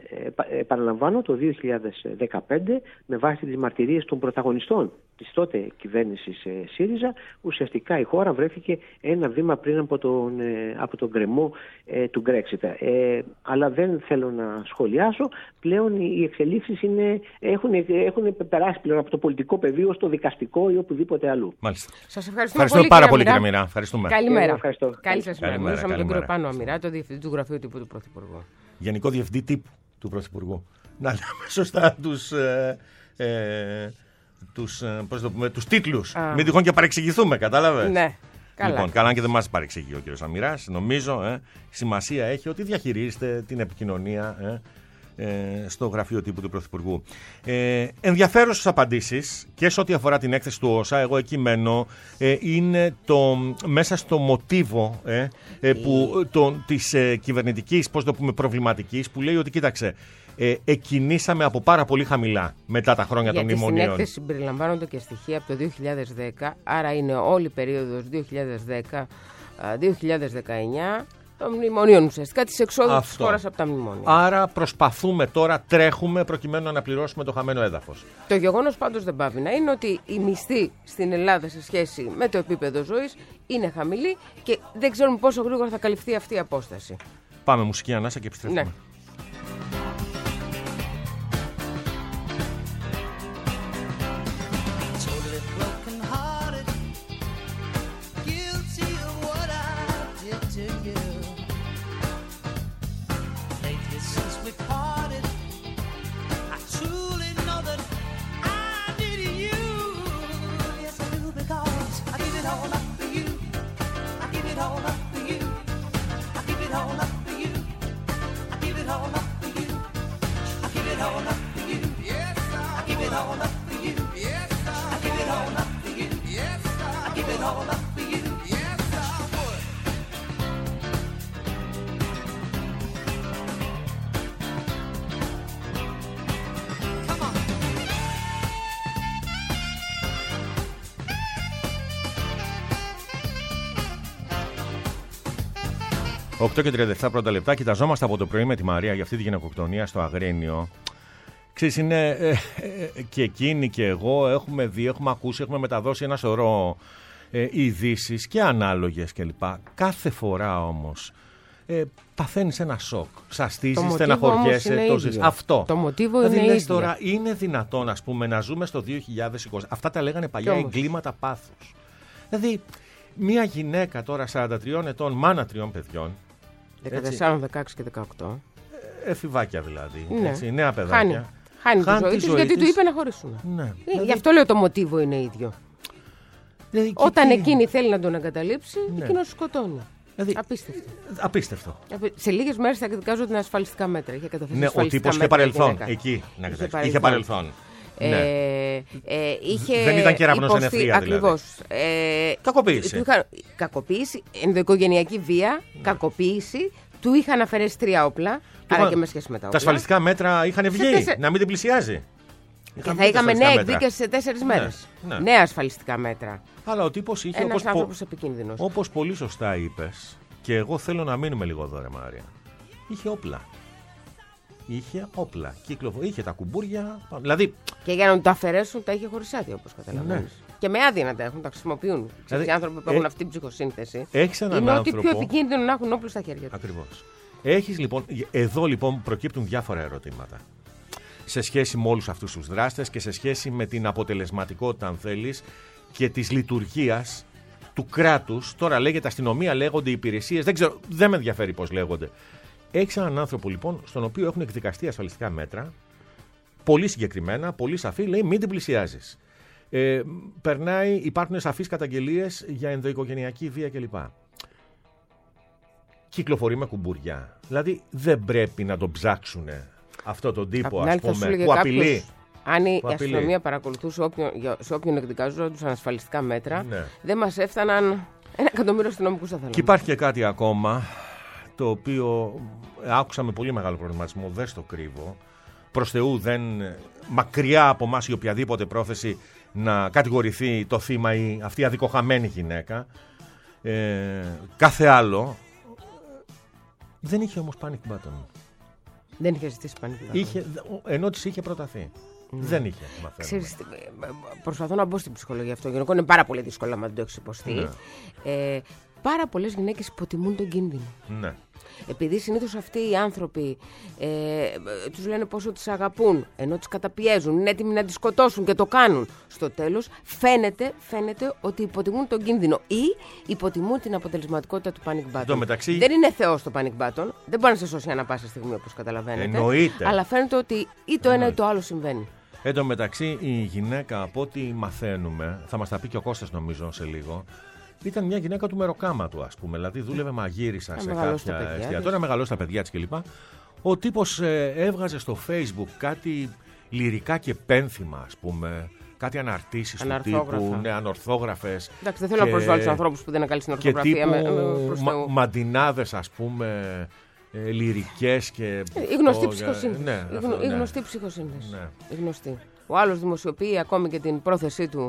ε, επαναλαμβάνω, το δύο χιλιάδες δεκαπέντε, με βάση τις μαρτυρίες των πρωταγωνιστών της τότε κυβέρνησης ε, ΣΥΡΙΖΑ, ουσιαστικά η χώρα βρέθηκε ένα βήμα πριν από τον, ε, από τον γκρεμό ε, του Brexit. Ε, αλλά δεν θέλω να σχολιάσω. Πλέον οι εξελίξεις είναι, έχουν, έχουν περάσει πλέον από το πολιτικό πεδίο στο δικαστικό ή οπουδήποτε αλλού. Μάλιστα. Σας ευχαριστούμε, ευχαριστούμε πολύ, πάρα πολύ, κύριε Αμυρά. Ευχαριστούμε. Καλημέρα. Ευχαριστώ. Καλή σας μέρα. Μιλούσαμε τον κύριο Πάνο Αμυρά, το διευθυντή του Γραφείου Τύπου του Πρωθυπουργού. Γενικό Διευθυντή Τύπου του Πρωθυπουργού. Να λέμε σωστά τους. Ε, ε, Τους, πώς το πούμε, τους τίτλους. Α. Μην τυχόν και παρεξηγηθούμε, κατάλαβες. Ναι, καλά. Λοιπόν, καλά και δεν μας παρεξηγεί ο κύριος Αμυράς. Νομίζω ε, σημασία έχει ότι διαχειρίζεται την επικοινωνία ε, ε, στο γραφείο τύπου του Πρωθυπουργού. Ε, ενδιαφέρουσες απαντήσεις και σε ό,τι αφορά την έκθεση του ΩΣΑ, εγώ εκεί μένω, ε, είναι το, μέσα στο μοτίβο ε, ε, που, το, της ε, κυβερνητικής, πώς το πούμε, προβληματικής, που λέει ότι κοίταξε, ε, εκκινήσαμε από πάρα πολύ χαμηλά μετά τα χρόνια γιατί των μνημονίων. Στην έκθεση συμπεριλαμβάνονται και στοιχεία από το δύο χιλιάδες δέκα, άρα είναι όλη η περίοδος δύο χιλιάδες δέκα δύο χιλιάδες δεκαεννιά των μνημονίων ουσιαστικά, της εξόδου της χώρας από τα μνημόνια. Άρα προσπαθούμε τώρα, τρέχουμε προκειμένου να αναπληρώσουμε το χαμένο έδαφος. Το γεγονός πάντως δεν πάβει να είναι ότι η μισθή στην Ελλάδα σε σχέση με το επίπεδο ζωής είναι χαμηλή και δεν ξέρουμε πόσο γρήγορα θα καλυφθεί αυτή η απόσταση. Πάμε μουσική ανάσα και επιστρέφουμε. Ναι. οκτώ και τριάντα επτά πρώτα λεπτά. Κοιταζόμαστε από το πρωί με τη Μαρία για αυτή τη γυναικοκτονία στο Αγρίνιο. Ξέρεις, είναι ε, ε, και εκείνη και εγώ έχουμε δει, έχουμε ακούσει, έχουμε μεταδώσει ένα σωρό ε, ειδήσεις και ανάλογες κλπ. Κάθε φορά όμως ε, παθαίνεις ένα σοκ. Σαστίζεις, στεναχωριέσαι. Το ζεις. Αυτό. Το μοτίβο δηλαδή, είναι ίδιο. Τώρα είναι δυνατόν, ας πούμε, να ζούμε στο δύο χιλιάδες είκοσι. Αυτά τα λέγανε παλιά εγκλήματα πάθους. Δηλαδή, μια γυναίκα τώρα σαράντα τριών ετών, μάνα τριών παιδιών. δεκατέσσερα, δεκαέξι και δεκαοκτώ. Εφηβάκια δηλαδή. Ναι. Έτσι, νέα παιδάκια. Χάνει, Χάνει, Χάνει τη ζωή, τη ζωή γιατί της... του είπε να χωρίσουν. Ναι. Δηλαδή... Γι' αυτό λέω το μοτίβο είναι ίδιο. Δηλαδή, όταν τι... εκείνη θέλει να τον εγκαταλείψει, ναι. εκείνος σκοτώνει. Δηλαδή... Απίστευτο. Απίστευτο. Σε λίγες μέρες θα εκδικάζονται την ασφαλιστικά μέτρα. Είχε ναι, ο τύπος είχε παρελθόν. Εκεί. Να είχε, παρελθόν. είχε παρελθόν. Ε, ναι. ε, είχε δεν ήταν κεραυνός εν ευθεία, ακριβώς. Δηλαδή. Ε, κακοποίηση. Είχα, κακοποίηση, ενδοοικογενειακή βία, ναι. κακοποίηση. Του είχαν αφαιρέσει τρία όπλα. Άρα είχα... και με σχέση με τα όπλα. Τα ασφαλιστικά μέτρα είχαν βγει. Τέσσερ... Να μην την πλησιάζει. Και θα είχαμε νέα εκδίκαση σε τέσσερις μέρες. Ναι, ναι. Νέα ασφαλιστικά μέτρα. Αλλά ο τύπος είχε. Ένας όπως, άνθρωπος επικίνδυνος. Όπως πολύ σωστά είπες, και εγώ θέλω να μείνουμε λίγο εδώ, ρε Μάρια. Είχε όπλα. Είχε όπλα. Κύκλο... Είχε τα κουμπούρια. Δηλαδή... Και για να τα αφαιρέσουν τα είχε χωρίς άδεια, όπως καταλαβαίνεις. Ναι. Και με άδεια να τα έχουν, τα χρησιμοποιούν. Δηλαδή, οι άνθρωποι που έχουν ε... αυτή την ψυχοσύνθεση. Έχεις έναν είναι άνθρωπο... ότι πιο επικίνδυνο να έχουν όπλο στα χέρια τους. Ακριβώς. Έχεις λοιπόν. Εδώ λοιπόν προκύπτουν διάφορα ερωτήματα. Σε σχέση με όλους αυτούς τους δράστες και σε σχέση με την αποτελεσματικότητα, αν θέλεις, και της λειτουργίας του κράτους. Τώρα λέγεται αστυνομία, λέγονται υπηρεσίες. Δεν ξέρω, δεν με ενδιαφέρει πώς λέγονται. Έχεις έναν άνθρωπο λοιπόν, στον οποίο έχουν εκδικαστεί ασφαλιστικά μέτρα, πολύ συγκεκριμένα, πολύ σαφή, λέει μην την πλησιάζεις. Ε, περνάει, υπάρχουν σαφείς καταγγελίες για ενδοοικογενειακή βία κλπ. Κυκλοφορεί με κουμπούρια. Δηλαδή δεν πρέπει να τον ψάξουν αυτό τον τύπο, ας πούμε, που απειλεί. Αν η αστυνομία παρακολουθούσε όποιον, σε όποιον εκδικάζονταν ασφαλιστικά μέτρα, ναι. δεν μας έφταναν ένα εκατομμύριο αστυνομικούς θα θέλαμε. Και υπάρχει και κάτι ακόμα, το οποίο άκουσα με πολύ μεγάλο προβληματισμό, δεν στο κρύβω. Προς Θεού δεν μακριά από εμάς η οποιαδήποτε πρόθεση να κατηγορηθεί το θύμα ή αυτή η αδικοχαμένη γυναίκα. Ε, κάθε άλλο. Δεν είχε όμως panic button. Δεν είχε ζητήσει panic button. Είχε, ενώ της είχε προταθεί. Mm. Δεν είχε. Ξέρεις, προσπαθώ να μπω στην ψυχολογία αυτό. Γενικώ είναι πάρα πολύ δύσκολο να το έχεις υποστεί. Ναι. Ε, πάρα πολλές γυναίκες υποτιμούν τον κίνδυνο. Ναι. Επειδή συνήθως αυτοί οι άνθρωποι ε, τους λένε πόσο τις αγαπούν, ενώ τις καταπιέζουν, είναι έτοιμοι να τις σκοτώσουν και το κάνουν. Στο τέλος φαίνεται, φαίνεται ότι υποτιμούν τον κίνδυνο ή υποτιμούν την αποτελεσματικότητα του panic button. Μεταξύ... Δεν είναι θεός το panic button, δεν μπορεί να σε σώσει ανά πάσα στιγμή όπως καταλαβαίνετε. Εννοείται. Αλλά φαίνεται ότι ή το ένα ή το άλλο συμβαίνει. Εν τω μεταξύ η γυναίκα, από ό,τι μαθαίνουμε, θα μας τα πει και ο Κώστας νομίζω σε λίγο, ήταν μια γυναίκα του μεροκάματου, ας πούμε. Δηλαδή δούλευε μαγείρισα σε κάποια εστιατόρια, μεγαλώσει τα παιδιά της κλπ. Ο τύπος ε, έβγαζε στο Facebook κάτι λυρικά και πένθυμα, ας πούμε. Κάτι αναρτήσεις του τύπου, ναι, ανορθόγραφες. Εντάξει, δεν θέλω και... να προσβάλλω τους ανθρώπους που δεν είναι καλή στην ορθογραφία. Και τύπου με, μα, μαντινάδες, ας πούμε, ε, λυρικές και... Η γνωστή ψυχοσύνθεση. Ναι, η, αυτό, η ναι. γνωστή ψυχοσύνθεση. Ναι. Η γνωστή. Ο άλλος δημοσιοποιεί ακόμη και την πρόθεσή του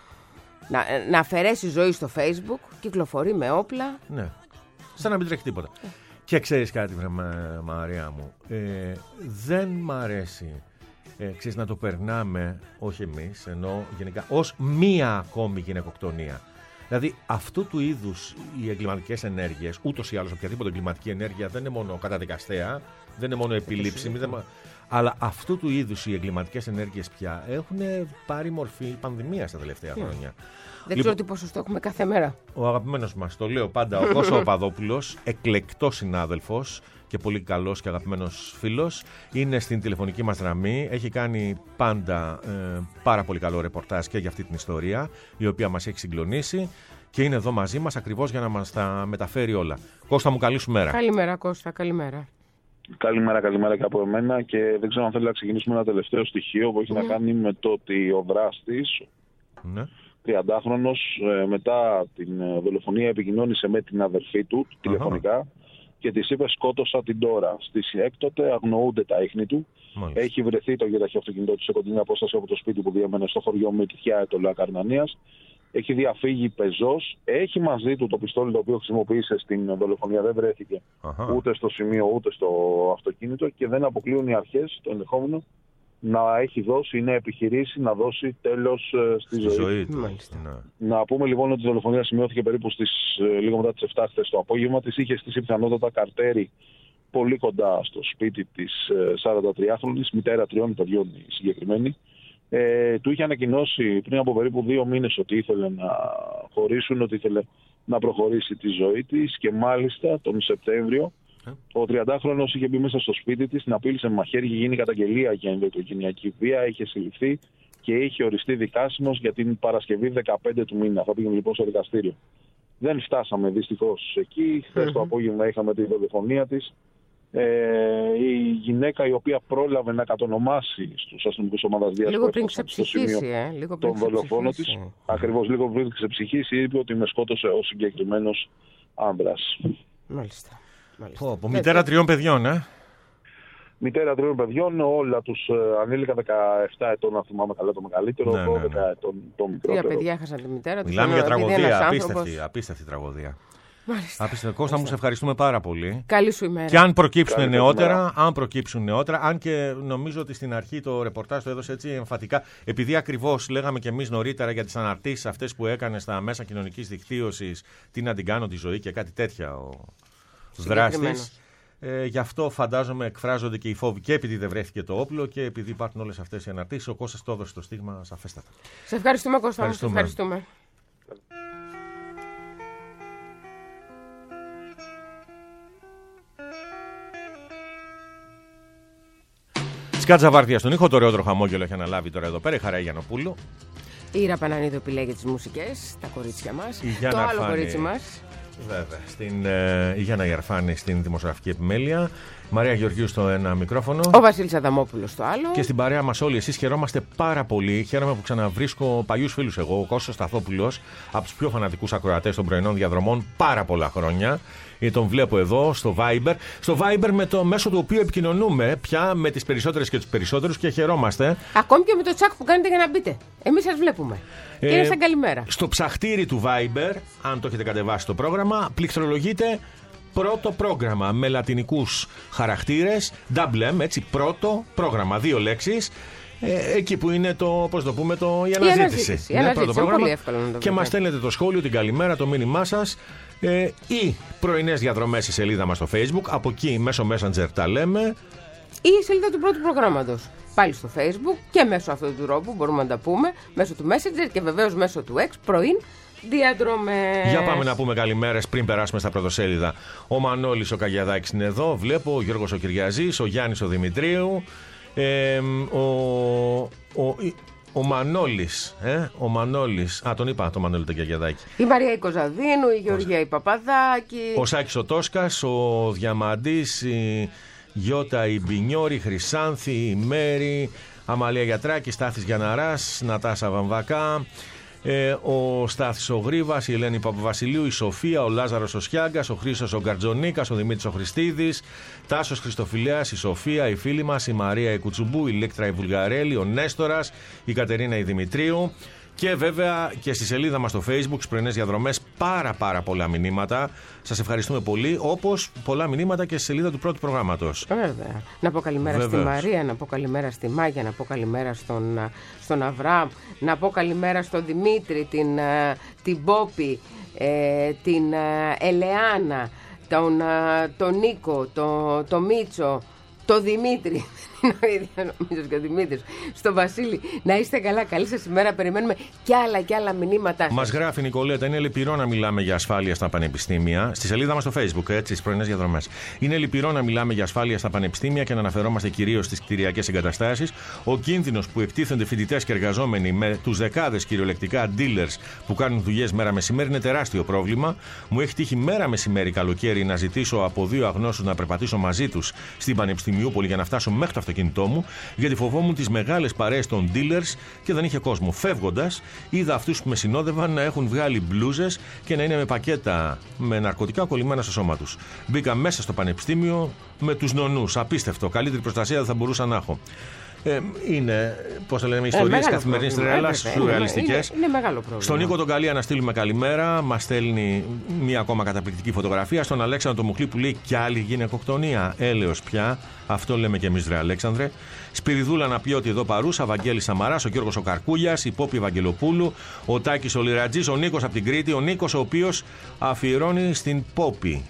να, να αφαιρέσει ζωή στο Facebook, κυκλοφορεί με όπλα. Ναι, σαν να μην τρέχει τίποτα. Ε. Και ξέρεις κάτι, Μα, Μαρία μου, ε, δεν μ' αρέσει... Ε, ξέρεις, να το περνάμε, όχι εμείς, ενώ γενικά, ως μία ακόμη γυναικοκτονία. Δηλαδή, αυτού του είδους οι εγκληματικές ενέργειες, ούτως ή άλλως οποιαδήποτε εγκληματική ενέργεια, δεν είναι μόνο καταδικαστέα, δεν είναι μόνο επιλήψιμη, δεν... αλλά αυτού του είδους οι εγκληματικές ενέργειες πια έχουν πάρει μορφή πανδημίας τα τελευταία yeah. χρόνια. Δεν λοιπόν, ξέρω τι ποσοστό έχουμε κάθε μέρα. Ο αγαπημένος μας, το λέω πάντα, ο Κώστας Παπαδόπουλος, εκλεκτός συνάδελφος και πολύ καλός και αγαπημένος φίλος, είναι στην τηλεφωνική μας γραμμή. Έχει κάνει πάντα ε, πάρα πολύ καλό ρεπορτάζ και για αυτή την ιστορία, η οποία μας έχει συγκλονίσει και είναι εδώ μαζί μας ακριβώς για να μας τα μεταφέρει όλα. Κώστα μου, καλή σου μέρα. Καλημέρα Κώστα, καλημέρα. Καλημέρα, καλημέρα και από εμένα και δεν ξέρω αν θέλει να ξεκινήσουμε ένα τελευταίο στοιχείο που έχει mm. να κάνει με το ότι ο δράστης, mm. τριαντάχρονος, μετά την δολοφονία επικοινώνησε με την αδερφή του uh-huh. τηλεφωνικά και της είπε σκότωσα την τώρα. Στις έκτοτε αγνοούνται τα ίχνη του. Μάλιστα. Έχει βρεθεί το γεταχή αυτοκίνητό του σε κοντινή απόσταση από το σπίτι που διέμενε στο χωριό Μητυχιά, Ετωλά Καρνανίας. Έχει διαφύγει πεζός. Έχει μαζί του το πιστόλι το οποίο χρησιμοποίησε στην δολοφονία. Δεν βρέθηκε uh-huh. ούτε στο σημείο ούτε στο αυτοκίνητο και δεν αποκλείουν οι αρχές το ενδεχόμενο να έχει δώσει, να επιχειρήσει να δώσει τέλος ε, στη, στη ζωή, ζωή του. Μάλιστα. Να πούμε λοιπόν ότι η δολοφονία σημειώθηκε περίπου στις, ε, λίγο μετά τις εφτά χθες το απόγευμα. Της είχε στήσει πιθανότατα καρτέρι πολύ κοντά στο σπίτι της ε, σαραντατριάχρονης, μητέρα τριών παιδιών η συγκεκριμένη. Ε, του είχε ανακοινώσει πριν από περίπου δύο μήνες ότι ήθελε να χωρίσουν, ότι ήθελε να προχωρήσει τη ζωή της και μάλιστα τον Σεπτέμβριο ο τριαντάχρονος είχε μπει μέσα στο σπίτι της, την απείλησε με μαχαίρι, είχε γίνει καταγγελία για ενδοοικογενειακή βία, είχε συλληφθεί και είχε οριστεί δικάσιμος για την Παρασκευή δεκαπέντε του μήνα. Θα πήγαινε λοιπόν στο δικαστήριο. Δεν φτάσαμε δυστυχώς εκεί. Χθες mm-hmm. το απόγευμα είχαμε τη δολοφονία της. Ε, η γυναίκα η οποία πρόλαβε να κατονομάσει στους αστυνομικούς ομάδας βίας λίγο πριν ξεψυχήσει, ε, λίγο πριν τον δολοφόνο της, ακριβώς λίγο πριν ξεψυχήσει, είπε ότι με σκότωσε ο συγκεκριμένος άνδρας. Μάλιστα. Πω, πω, μητέρα τριών παιδιών, ε. Μητέρα τριών παιδιών, όλα τους ε, ανήλικα δεκαεπτά ετών, να θυμάμαι καλά το μεγαλύτερο, ναι, δώδεκα ναι, ναι. ετών το μικρότερο. Τρία παιδιά έχασαν τη μητέρα τους. Μιλάμε για τραγωδία, απίστευτη, απίστευτη τραγωδία. Απίστευτη. Κώστα μου, σε ευχαριστούμε πάρα πολύ. Καλή σου ημέρα. Και αν προκύψουν Καλή νεότερα, αν προκύψουν νεότερα, αν και νομίζω ότι στην αρχή το ρεπορτάζ το έδωσε έτσι εμφατικά, επειδή ακριβώς λέγαμε κι εμείς νωρίτερα για τις αναρτήσεις αυτές που έκανε στα μέσα κοινωνικής δικτύωσης, τι να την κάνω τη ζωή και κάτι τέτοια ο δράστης. Ε, γι' αυτό φαντάζομαι εκφράζονται και οι φόβοι και επειδή δεν βρέθηκε το όπλο και επειδή υπάρχουν όλες αυτές οι αναρτήσεις. Ο Κώστας το έδωσε το στίγμα σαφέστατα. Σε ευχαριστούμε, Κώστα. Ευχαριστούμε. ευχαριστούμε. Σκάτζα Βάρδια στον ήχο, το ωραίο χαμόγελο έχει αναλάβει τώρα εδώ πέρα η Χαρά Γιαννοπούλου. Η Ήρα Πανανίδου επιλέγει τις μουσικές, τα κορίτσια μας. Το άλλο Αρφάνη, κορίτσι μας. Βέβαια. Στην, ε, η Γιάννα Ιαρφάνη στην δημοσιογραφική επιμέλεια. Μαρία Γεωργίου στο ένα μικρόφωνο. Ο Βασίλης Αδαμόπουλος στο άλλο. Και στην παρέα μας όλοι εσείς χαιρόμαστε πάρα πολύ. Χαίρομαι που ξαναβρίσκω παλιούς φίλους εγώ, ο Κώστας Σταθόπουλος, από τους πιο φανατικούς ακροατές των πρωινών διαδρομών πάρα πολλά χρόνια. Ή τον βλέπω εδώ στο Viber. Στο Viber με το μέσο του οποίου επικοινωνούμε πια με τις περισσότερες και τους περισσότερους και χαιρόμαστε. Ακόμη και με το τσακ που κάνετε για να μπείτε. Εμείς σας βλέπουμε. Ε, και είναι σαν καλημέρα. Στο ψαχτήρι του Viber, αν το έχετε κατεβάσει το πρόγραμμα, πληκτρολογείτε πρώτο πρόγραμμα με λατινικούς χαρακτήρες. Double M, έτσι, πρώτο πρόγραμμα. Δύο λέξεις. Ε, εκεί που είναι το, πώς το πούμε, το, η αναζήτηση. Η αναζήτηση, ναι, πρώτο πρόγραμμα. Πολύ εύκολο να το και μας στέλνετε το σχόλιο, την καλημέρα, το μήνυμά σας. Ε, ή πρωινές διαδρομές στη σελίδα μας στο Facebook. Από εκεί μέσω Messenger τα λέμε. Ή η σελίδα του πρώτου προγράμματος. Πάλι στο Facebook και μέσω αυτού του τρόπου μπορούμε να τα πούμε. Μέσω του Messenger και βεβαίως μέσω του X πρωί διαδρομές. Για πάμε να πούμε καλημέρες πριν περάσουμε στα πρωτοσέλιδα. Ο Μανώλης ο Καγιαδάκης είναι εδώ. Βλέπω ο Γιώργος ο Κυριαζής, ο Γιάννης ο Δημητρίου. Ε, ο, ο, ο Μανώλης, ε, ο Μανώλης, α, τον είπα το Μανώλη τον Καγιαδάκη. Η Μαρία η Κοζαδίνου, η Γεωργία η Παπαδάκη. Ο Σάκης ο Τόσκας, ο Διαμαντής, η, Γιώτα Ιμπινιόρη, Χρυσάνθη, η Μέρη, Αμαλία Γιατράκη, Στάθης Γιαναράς, Νατάσα Βαμβακά, ε, ο Στάθης ο Γρήβας, η Ελένη Παπαβασιλείου, η Σοφία, ο Λάζαρος ο Σιάγκας, ο Χρήστος ο Γκαρτζονίκας, ο Δημήτρης ο Χριστίδης, Τάσος Χριστοφιλέας, η Σοφία, η φίλη μας, η Μαρία η Κουτσουμπού, η Λέκτρα η Βουλγαρέλη, ο Νέστορας, η Κατερίνα η Δημητρίου. Και βέβαια και στη σελίδα μας στο Facebook, στις πρωινές διαδρομές, πάρα πάρα πολλά μηνύματα. Σας ευχαριστούμε πολύ, όπως πολλά μηνύματα και στη σελίδα του πρώτου προγράμματος. Βέβαια. Να πω καλημέρα Βεβαίως. στη Μαρία, να πω καλημέρα στη Μάγια, να πω καλημέρα στον, στον Αβραάμ, να πω καλημέρα στον Δημήτρη, την, την Πόπη, ε, την Ελεάνα, τον, τον Νίκο, τον το Μίτσο, το Δημήτρη. Νομίζω και ο Δημήτρης, στο Βασίλη. Να είστε καλά, καλή σας ημέρα. Περιμένουμε κι άλλα κι άλλα μηνύματα. Μας γράφει η Νικολέτα, είναι λυπηρό να μιλάμε για ασφάλεια στα πανεπιστήμια. Στη σελίδα μας στο Facebook, έτσι, στις πρωινές διαδρομές. Είναι λυπηρό να μιλάμε για ασφάλεια στα πανεπιστήμια και να αναφερόμαστε κυρίως στις κτηριακές εγκαταστάσεις. Ο κίνδυνος που εκτίθενται φοιτητές και εργαζόμενοι με τους δεκάδες κυριολεκτικά dealers που κάνουν δουλειές μέρα μεσημέρι είναι τεράστιο πρόβλημα. Μου έχει τύχει μέρα μεσημέρι καλοκαίρι να ζητήσω από δύο αγνώστους να περπατήσω μαζί τους στην Πανεπιστημιούπολη για να φτάσω μέχρι το αυτοκίνητό μου, γιατί φοβόμουν τις μεγάλες παρέες των dealers και δεν είχε κόσμο. Φεύγοντας, είδα αυτούς που με συνόδευαν να έχουν βγάλει μπλούζες και να είναι με πακέτα με ναρκωτικά κολλημένα στο σώμα τους. Μπήκα μέσα στο πανεπιστήμιο με τους νονούς. Απίστευτο. Καλύτερη προστασία δεν θα μπορούσα να έχω. Ε, είναι, πώς θα λέμε, ιστορίες ε, καθημερινής τρέλας, σουρεαλιστικές. Είναι, είναι μεγάλο πρόβλημα. Στον Νίκο τον Καλία να στείλουμε καλημέρα. Μας στέλνει μία ακόμα καταπληκτική φωτογραφία. Στον Αλέξανδρο τον Μουχλή που λέει κι άλλη γυναικοκτονία. Έλεος πια. Αυτό λέμε κι εμείς, ρε Αλέξανδρε. Σπυριδούλα να πει ότι εδώ παρούσα. Βαγγέλης Σαμαράς, ο Γιώργος ο Καρκούλιας, η Πόπη Ευαγγελοπούλου, ο Τάκης ο Λιρατζής, ο Νίκος από την Κρήτη. Ο Νίκος ο οποίος αφιερώνει στην Πόπη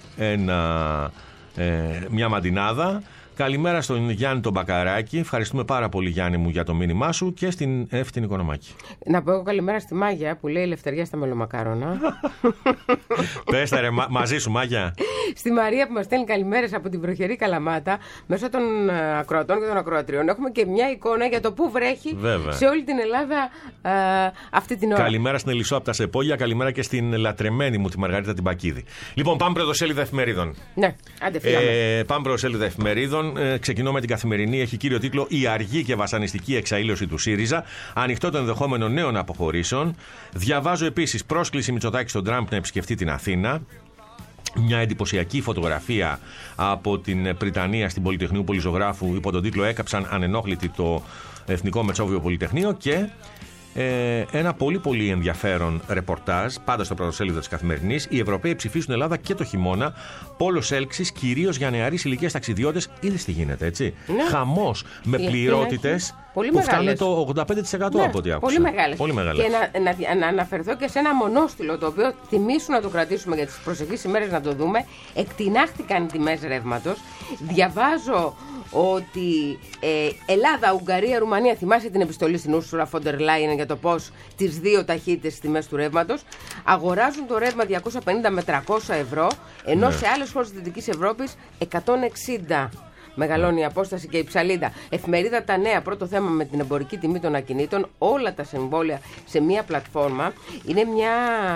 ένα, ε, μια μαντινάδα. Καλημέρα στον Γιάννη τον Μπακαράκη. Ευχαριστούμε πάρα πολύ, Γιάννη μου, για το μήνυμά σου και στην Εύη την Οικονομάκη. Να πω εγώ καλημέρα στη Μάγια που λέει ελευθερία στα μελομακάρονα. Πες τα ρε, μα, μαζί σου, Μάγια. Στη Μαρία που μας στέλνει καλημέρες από την προχερή Καλαμάτα, μέσω των ακροατών και των ακροατριών. Έχουμε και μια εικόνα για το πού βρέχει Βέβαια. σε όλη την Ελλάδα α, αυτή την ώρα. Καλημέρα στην Ελισσό από τα Σεπόγια. Καλημέρα και στην λατρεμένη μου τη Μαργαρίτα την Πακίδη. Λοιπόν, πάμε πρωτοσέλιδα εφημερίδων. Ναι, άντε φύγαμε. Ε, πάμε πρωτοσέλιδα εφημερίδων. Ε, ξεκινώ με την Καθημερινή. Έχει κύριο τίτλο «Η αργή και βασανιστική εξαήλωση του ΣΥΡΙΖΑ. Ανοιχτό το ενδεχόμενο νέων αποχωρήσεων». Διαβάζω επίσης πρόσκληση Μητσοτάκη στον Τραμπ να επισκεφτεί την Αθήνα. Μια εντυπωσιακή φωτογραφία από την Πριτανία στην Πολυτεχνείου Πολυζωγράφου υπό τον τίτλο «Έκαψαν ανενόχλητοι το Εθνικό Μετσόβιο Πολυτεχνείο» και Ε, ένα πολύ πολύ ενδιαφέρον ρεπορτάζ, πάντα στο πρωτοσέλιδο της Καθημερινής. Οι Ευρωπαίοι ψηφίσουν Ελλάδα και το χειμώνα. Πόλος έλξης κυρίως για νεαρής ηλικίας ταξιδιώτες. Είδες τι γίνεται, έτσι. Ναι. Χαμός με πληρότητες που μεγάλες. Φτάνουν το ογδόντα πέντε τοις εκατό ναι, από ό,τι άκουσα. Πολύ μεγάλες. Πολύ μεγάλες. Και να, να, να αναφερθώ και σε ένα μονόστιλο, το οποίο θυμίσου να το κρατήσουμε για τις προσεχείς ημέρες να το δούμε. Εκτινάχθηκαν οι τιμές ρεύματος. Διαβάζω ότι ε, Ελλάδα, Ουγγαρία, Ρουμανία, θυμάσαι την επιστολή στην Ούρσουλα Φόντερ Λάιεν για το πώς τις δύο ταχύτητες στις τιμές του ρεύματος, αγοράζουν το ρεύμα διακόσια πενήντα με τριακόσια ευρώ, ενώ ναι. σε άλλες χώρες της Δυτικής Ευρώπης εκατόν εξήντα. Μεγαλώνει η απόσταση και η ψαλίδα. Εφημερίδα Τα Νέα, πρώτο θέμα με την εμπορική τιμή των ακινήτων. Όλα τα συμβόλαια σε μία πλατφόρμα. Είναι μια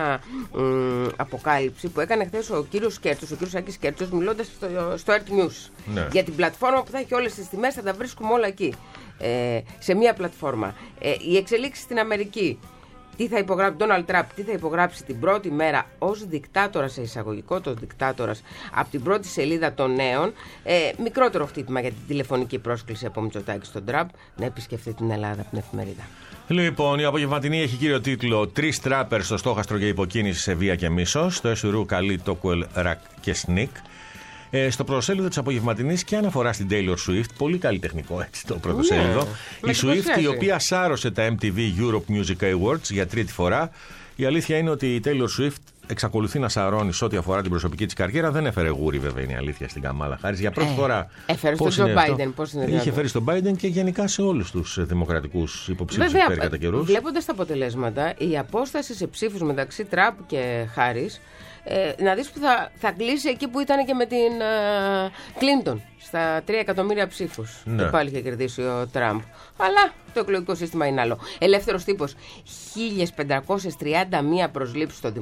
μ, αποκάλυψη που έκανε χθες ο κύριος Κέρτσος, ο κύριος Άκης Κέρτσος, μιλώντας στο, στο Earth News. Ναι. Για την πλατφόρμα που θα έχει όλες τις τιμές, θα τα βρίσκουμε όλα εκεί. Ε, σε μία πλατφόρμα. Ε, οι εξελίξεις στην Αμερική. Τι θα υπογράψει, Ντόναλντ Τραμπ, τι θα υπογράψει την πρώτη μέρα ως δικτάτορας, σε εισαγωγικό το δικτάτορας, από την πρώτη σελίδα των νέων. Ε, μικρότερο χτύπημα για την τηλεφωνική πρόσκληση από Μητσοτάκη στον Τραμπ να επισκεφτεί την Ελλάδα από την εφημερίδα. Λοιπόν, η απογευματινή έχει κύριο τίτλο «Τρεις τράπερ στο στόχαστρο για υποκίνηση σε βία και μίσος». Το Εσουρού, Καλή, Τόκουελ, Ρακ και Σνίκ. Ε, στο πρωτοσέλιδο της απογευματινής και αναφορά στην Taylor Swift. Πολύ καλλιτεχνικό έτσι το πρωτοσέλιδο. Ναι, η Swift, η οποία σάρωσε τα εμ τι βι Europe Music Awards για τρίτη φορά. Η αλήθεια είναι ότι η Taylor Swift εξακολουθεί να σαρώνει σε ό,τι αφορά την προσωπική της καριέρα. Δεν έφερε γούρι, βέβαια, είναι η αλήθεια, στην Καμάλα Χάρις. Για πρώτη ε, φορά. Έφερε στον Τζο Μπάιντεν. Πώς είναι Είχε φέρει στον Biden και γενικά σε όλους τους δημοκρατικούς υποψήφιους που φέρει κατά καιρούς. Βλέποντας τα αποτελέσματα, η απόσταση σε ψήφους μεταξύ Τραμπ και Χάρις. Ε, να δεις που θα, θα κλείσει εκεί που ήταν και με την Κλίντον, uh, στα τρία εκατομμύρια ψήφους. Ναι. Και πάλι είχε κερδίσει ο Τραμπ. Αλλά το εκλογικό σύστημα είναι άλλο. Ελεύθερος τύπος, χίλιες πεντακόσιες τριάντα μία προσλήψεις στο δημόσιο,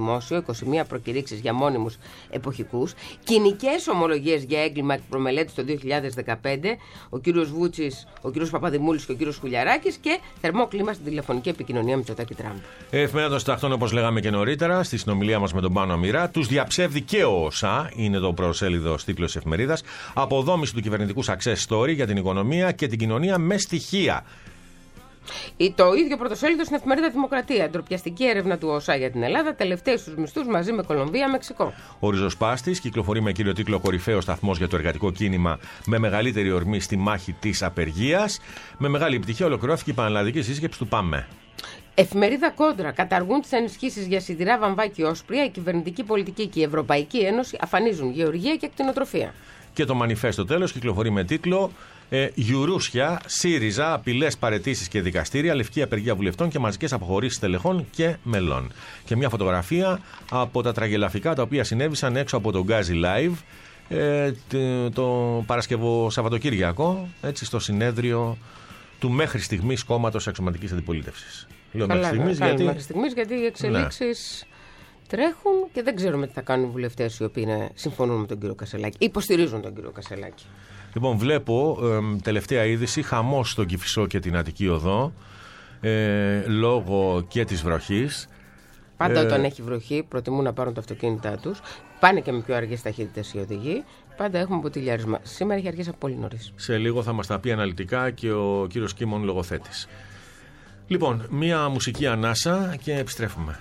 είκοσι μία προκηρύξεις για μόνιμους εποχικούς, κοινικές ομολογίες για έγκλημα εκ προμελέτης το δύο χιλιάδες δεκαπέντε, ο κύριος Βούτσης, ο κύριος Παπαδημούλης και ο κύριος Χουλιαράκης, και θερμό κλίμα στην τηλεφωνική επικοινωνία Μητσοτάκη-Τραμπ. Εφημερίδα των Συντακτών, όπως λέγαμε και νωρίτερα, στη συνομιλία μας με τον Πάνο Αμυρά, τους διαψεύδει και ο ΩΣΑ, είναι το προσέλιδο τίτλος της εφημερίδας, αποδόμηση του κυβερνητικού success story για την οικονομία και την κοινωνία με στοιχεία. Το ίδιο πρωτοσέλιδο στην εφημερίδα Δημοκρατία. Ντροπιαστική έρευνα του ΩΣΑ για την Ελλάδα, τελευταίοι στους μισθούς μαζί με Κολομβία, Μεξικό. Ο ριζοσπάστης κυκλοφορεί με κύριο τίτλο «Κορυφαίο σταθμός για το εργατικό κίνημα με μεγαλύτερη ορμή στη μάχη της απεργίας». Με μεγάλη επιτυχία ολοκληρώθηκε η πανελλαδική σύσκεψη του ΠΑΜΕ. Εφημερίδα Κόντρα. Καταργούν τις ενισχύσεις για σιδηρά, βαμβά και όσπρια. Η κυβερνητική πολιτική και η Ευρωπαϊκή Ένωση αφανίζουν γεωργία και κτηνοτροφία. Και το μανιφέστο τέλος κυκλοφορεί με τίτλο ε, «Γιουρούσια, ΣΥΡΙΖΑ, απειλές, παραιτήσεις και δικαστήρια, λευκή απεργία βουλευτών και μαζικές αποχωρήσεις τελεχών και μελών». Και μια φωτογραφία από τα τραγελαφικά τα οποία συνέβησαν έξω από το Γκάζι Live ε, το, το Παρασκευό Σαββατοκύριακο, έτσι, στο συνέδριο του μέχρι στιγμής κόμματος Αξιωματικής Αντιπολίτευσης. Λέω Καλά, μέχρι στιγμής, ναι, γιατί... μέχρι στιγμής γιατί οι εξελίξεις ναι. τρέχουν και δεν ξέρουμε τι θα κάνουν οι βουλευτές οι οποίοι είναι, συμφωνούν με τον κύριο Κασελάκη, υποστηρίζουν τον κύριο Κασελάκη. Λοιπόν, βλέπω ε, τελευταία είδηση, χαμός στον Κηφισό και την Αττική Οδό, ε, λόγω και της βροχής. Πάντα ε, όταν έχει βροχή προτιμούν να πάρουν τα αυτοκίνητά τους, πάνε και με πιο αργές ταχύτητες οι οδηγοί. Πάντα έχουμε ποτηλιάρισμα. Σήμερα έχει αρχίσει από πολύ νωρίς. Σε λίγο θα μας τα πει αναλυτικά και ο κύριος Κίμων, λογοθέτης. Λοιπόν, μία μουσική ανάσα και επιστρέφουμε.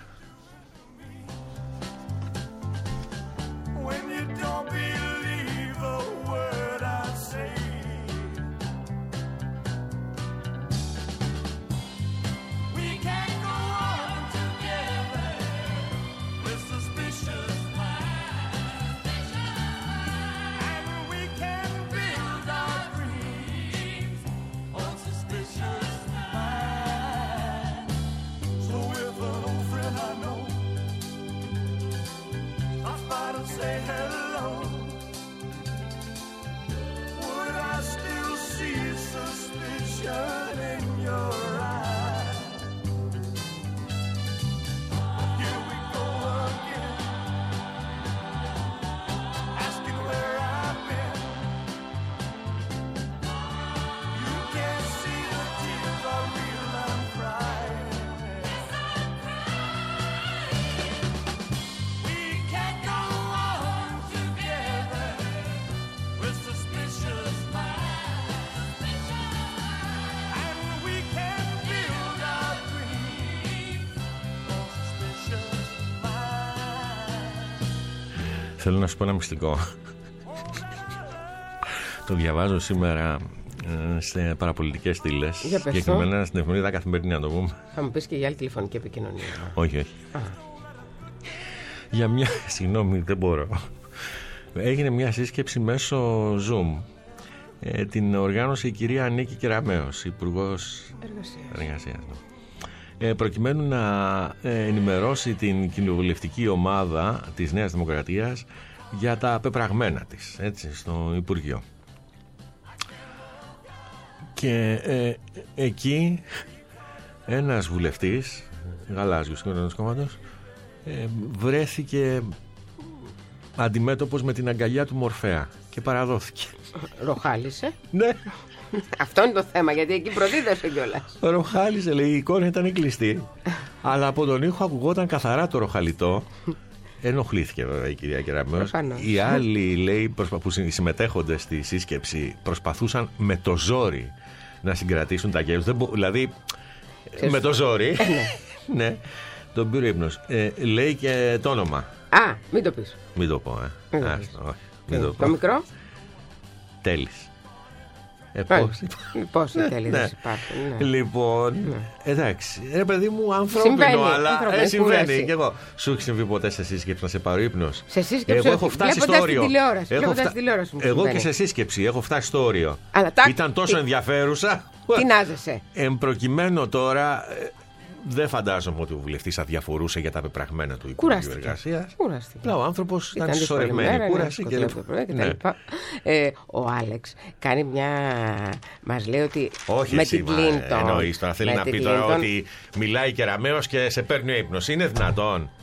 Θέλω να σου πω ένα μυστικό. Το διαβάζω σήμερα ε, σε παραπολιτικές στήλες. Συγκεκριμένα στην εφημερίδα Καθημερινή, να το πούμε. Θα μου πεις και για άλλη τηλεφωνική επικοινωνία. Όχι, όχι. Α. Για μια. Συγγνώμη, δεν μπορώ. Έγινε μια σύσκεψη μέσω Zoom. Ε, την οργάνωσε η κυρία Νίκη Κεραμέως, Υπουργός Εργασίας. Ε, προκειμένου να ε, ενημερώσει την κοινοβουλευτική ομάδα της Νέας Δημοκρατίας για τα πεπραγμένα της, έτσι, στο Υπουργείο. Και ε, εκεί ένας βουλευτής, γαλάζιος του κόμματος, ε, βρέθηκε αντιμέτωπος με την αγκαλιά του Μορφέα και παραδόθηκε. Ροχάλισε. Ναι. Αυτό είναι το θέμα, γιατί εκεί προδίδωσε κιόλας. Ροχάλισε, λέει, η εικόνα ήταν κλειστή. Αλλά από τον ήχο ακουγόταν καθαρά το ροχαλιτό. Ενοχλήθηκε βέβαια η κυρία Κεραμέως. Οι άλλοι, λέει, που συμμετέχονται στη σύσκεψη προσπαθούσαν με το ζόρι να συγκρατήσουν τα γέλους. Μπο... Δηλαδή, Ξέρεις. με το ζόρι. Ναι, τον πήρε ύπνος. Ε, λέει και το όνομα. Α, μην το πεις. Μην το πω, ε. Μην το, Άς, όχι, μην το, το, το μικρό. Τέλης. Ε, πώς πώς οι τέλειες ναι. υπάρχουν. Ναι. Λοιπόν, ναι. εντάξει. Ρε παιδί μου, ανθρώπινο, συμβαίνει, αλλά ανθρώπινο, ε, συμβαίνει. Και εγώ. Σου έχει συμβεί ποτέ σε σύσκεψη να σε πάρω ύπνος? Σε σύσκεψη. Εγώ έχω φτάσει στο όριο. Έχω φτα... Εγώ και σε σύσκεψη έχω φτάσει στο όριο. Αλλά, τάκ, ήταν τόσο τι... ενδιαφέρουσα. Τι νάζεσαι. Εν προκειμένου τώρα. Δεν φαντάζομαι ότι ο βουλευτής θα διαφορούσε για τα πεπραγμένα του Υπουργείου Εργασίας. Κουράστηκε. Ο άνθρωπος ήταν συσσωρευμένη κούραση και λοιπά. Ε, ο Άλεξ κάνει μια. Μας λέει ότι. Όχι, με εσύ, την Κλίντον. Εννοείς τώρα, θέλει να πει τώρα ότι μιλάει Κεραμέως και σε παίρνει ο ύπνος. Είναι δυνατόν?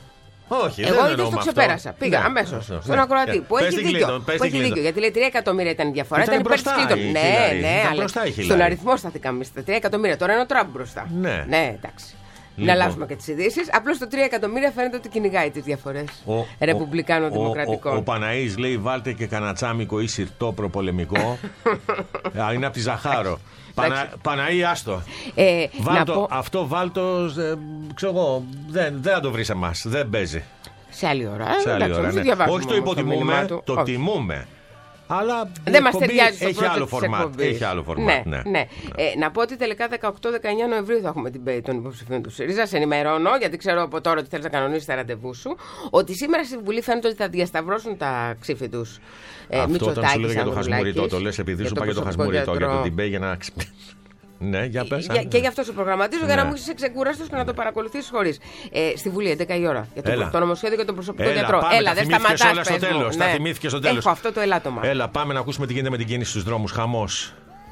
Όχι, εγώ δεν ήδη το ξεπέρασα. Αυτό. Πήγα ναι, αμέσως ναι, στον ναι, ακροατή. Ναι, που έχει δίκιο. Κλείτον, που έχει δίκιο. Γιατί λέει τρία εκατομμύρια ήταν η διαφορά. Ήταν, ήταν υπέρ της Κλίντον. Ναι, ναι, αλλά στον αριθμό σταθήκαμε. Στα τρία εκατομμύρια. Τώρα είναι ο Τραμπ μπροστά. Ναι, ναι, εντάξει. Λοιπόν. Να αλλάζουμε και τις ειδήσεις. Απλώς το τρία εκατομμύρια φαίνεται ότι κυνηγάει τις διαφορές ρεπουμπλικάνο-δημοκρατικών. Ο, ο, ο, ο Παναής λέει: βάλτε και κανατσάμικο ή σιρτό προπολεμικό. Είναι από τη Ζαχάρο. Πανα, Παναή, άστο. Ε, βάλτο, πω... Αυτό βάλτο, ε, ξέρω εγώ, δεν, δεν θα το βρεις εμάς. Δεν παίζει. Σε άλλη ώρα. Σε άλλη ώρα, ναι. Όχι το υποτιμούμε, το, το τιμούμε. Αλλά δεν μας ταιριάζει έχει, άλλο φορμάτ, έχει άλλο φορμάτ. Ναι, ναι. ναι. ναι. Ε, να πω ότι τελικά δεκαοκτώ δεκαεννιά Νοεμβρίου θα έχουμε την debate των υποψηφίων του ΣΥΡΙΖΑ. Σε ενημερώνω, γιατί ξέρω από τώρα ότι θέλεις να κανονίσεις τα ραντεβού σου, ότι σήμερα στη Βουλή φαίνεται ότι θα διασταυρώσουν τα ξύφη τους. Ε, Αυτό όταν σου λέει για το χασμουριτό, το λες επειδή σου πάει για το χασμουριτό, για το debate για να. Ναι, για πες, για, και γι' αυτό σε προγραμματίζω, ναι. για να μου είσαι ξεκούραστος και να το παρακολουθήσεις χωρίς. Ε, στη Βουλή, έντεκα η ώρα. Για το, το νομοσχέδιο και τον προσωπικό Έλα, γιατρό. Πάμε, Έλα, δεν σταματάς. Στο τέλος, ναι. Τα θυμήθηκες στο τέλος. Έχω αυτό το ελάττωμα. Έλα, πάμε να ακούσουμε τι γίνεται με την κίνηση στους δρόμους. Χαμός.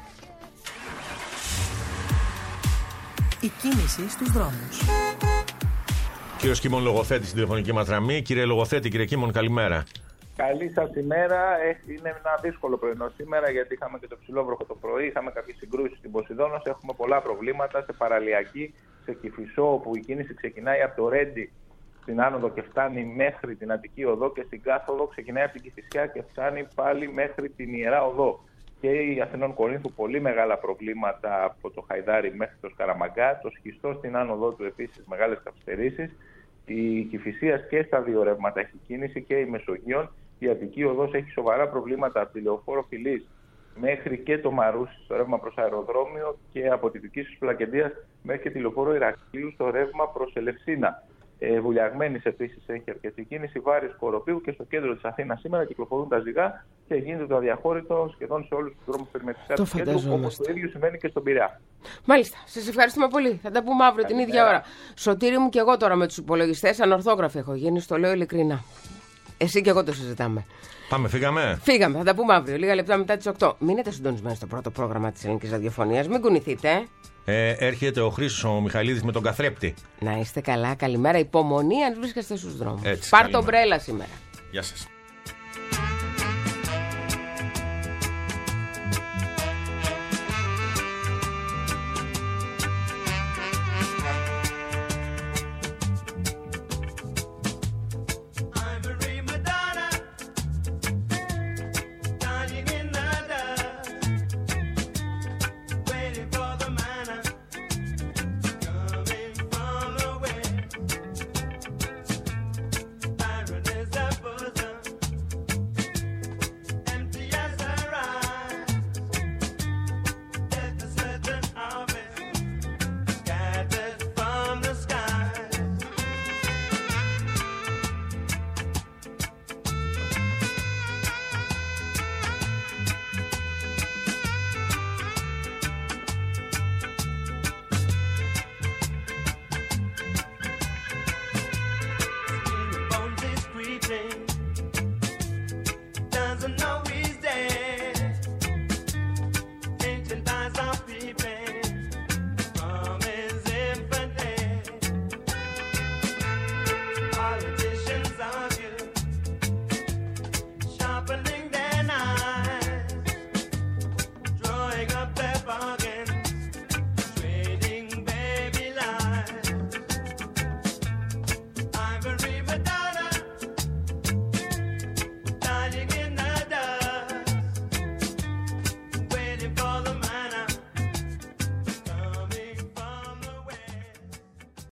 Η κίνηση στους δρόμους. Κύριος Κίμων Λογοθέτη στην τηλεφωνική μας γραμμή. Κύριε Λογοθέτη, κύριε Κίμων, καλημέρα. Καλή σας ημέρα. Είναι ένα δύσκολο πρωινό σήμερα γιατί είχαμε και το ψηλόβροχο το πρωί, είχαμε κάποιες συγκρούσεις στην Ποσειδώνος, έχουμε πολλά προβλήματα σε Παραλιακή, σε Κηφισό, όπου η κίνηση ξεκινάει από το Ρέντι στην άνοδο και φτάνει μέχρι την Αττική Οδό και στην κάθοδο ξεκινάει από την Κηφισιά και φτάνει πάλι μέχρι την Ιερά Οδό. Και η Αθηνών Κορίνθου πολύ μεγάλα προβλήματα από το Χαϊδάρι μέχρι το Σκαραμαγκά, το Σχιστό στην άνοδό του επίσης μεγάλες καθυστερήσεις. Η Κηφισίας και στα δύο ρεύματα έχει κίνηση και η Μεσογείων. Η Αττική Οδός έχει σοβαρά προβλήματα από τη Λεωφόρο Φιλής μέχρι και το Μαρούσι στο ρεύμα προς αεροδρόμιο και από τη Δική Πλακεντίας μέχρι και τη Λεωφόρο Ηρακλείου στο ρεύμα προς Ελευσίνα. Ε, Βουλιαγμένης επίσης έχει αρκετή κίνηση, Βάρης Κοροπίου και στο κέντρο της Αθήνας σήμερα κυκλοφορούν τα ζυγά και γίνεται το αδιαχώρητο σχεδόν σε όλους τους δρόμους περιμετρικά του κέντρου, όπως το ίδιο συμβαίνει και στον Πειραιά. Μάλιστα. Σας ευχαριστούμε πολύ. Θα τα πούμε αύριο την ίδια ώρα. Σωτήρι μου και εγώ τώρα με τους υπολογιστές, ανορθόγραφοι έχω γίνει, στο λέω ειλικρινά. Εσύ και εγώ το συζητάμε. Πάμε, φύγαμε. Φύγαμε, θα τα πούμε αύριο, λίγα λεπτά μετά τις οκτώ. Μείνετε συντονισμένοι στο πρώτο πρόγραμμα της Ελληνικής Ραδιοφωνίας, μην κουνηθείτε. Ε, έρχεται ο Χρήστος ο Μιχαηλίδης με τον καθρέπτη. Να είστε καλά, καλημέρα. Υπομονή αν βρίσκεστε στους δρόμους. Πάρ' το ομπρέλα σήμερα. Γεια σας.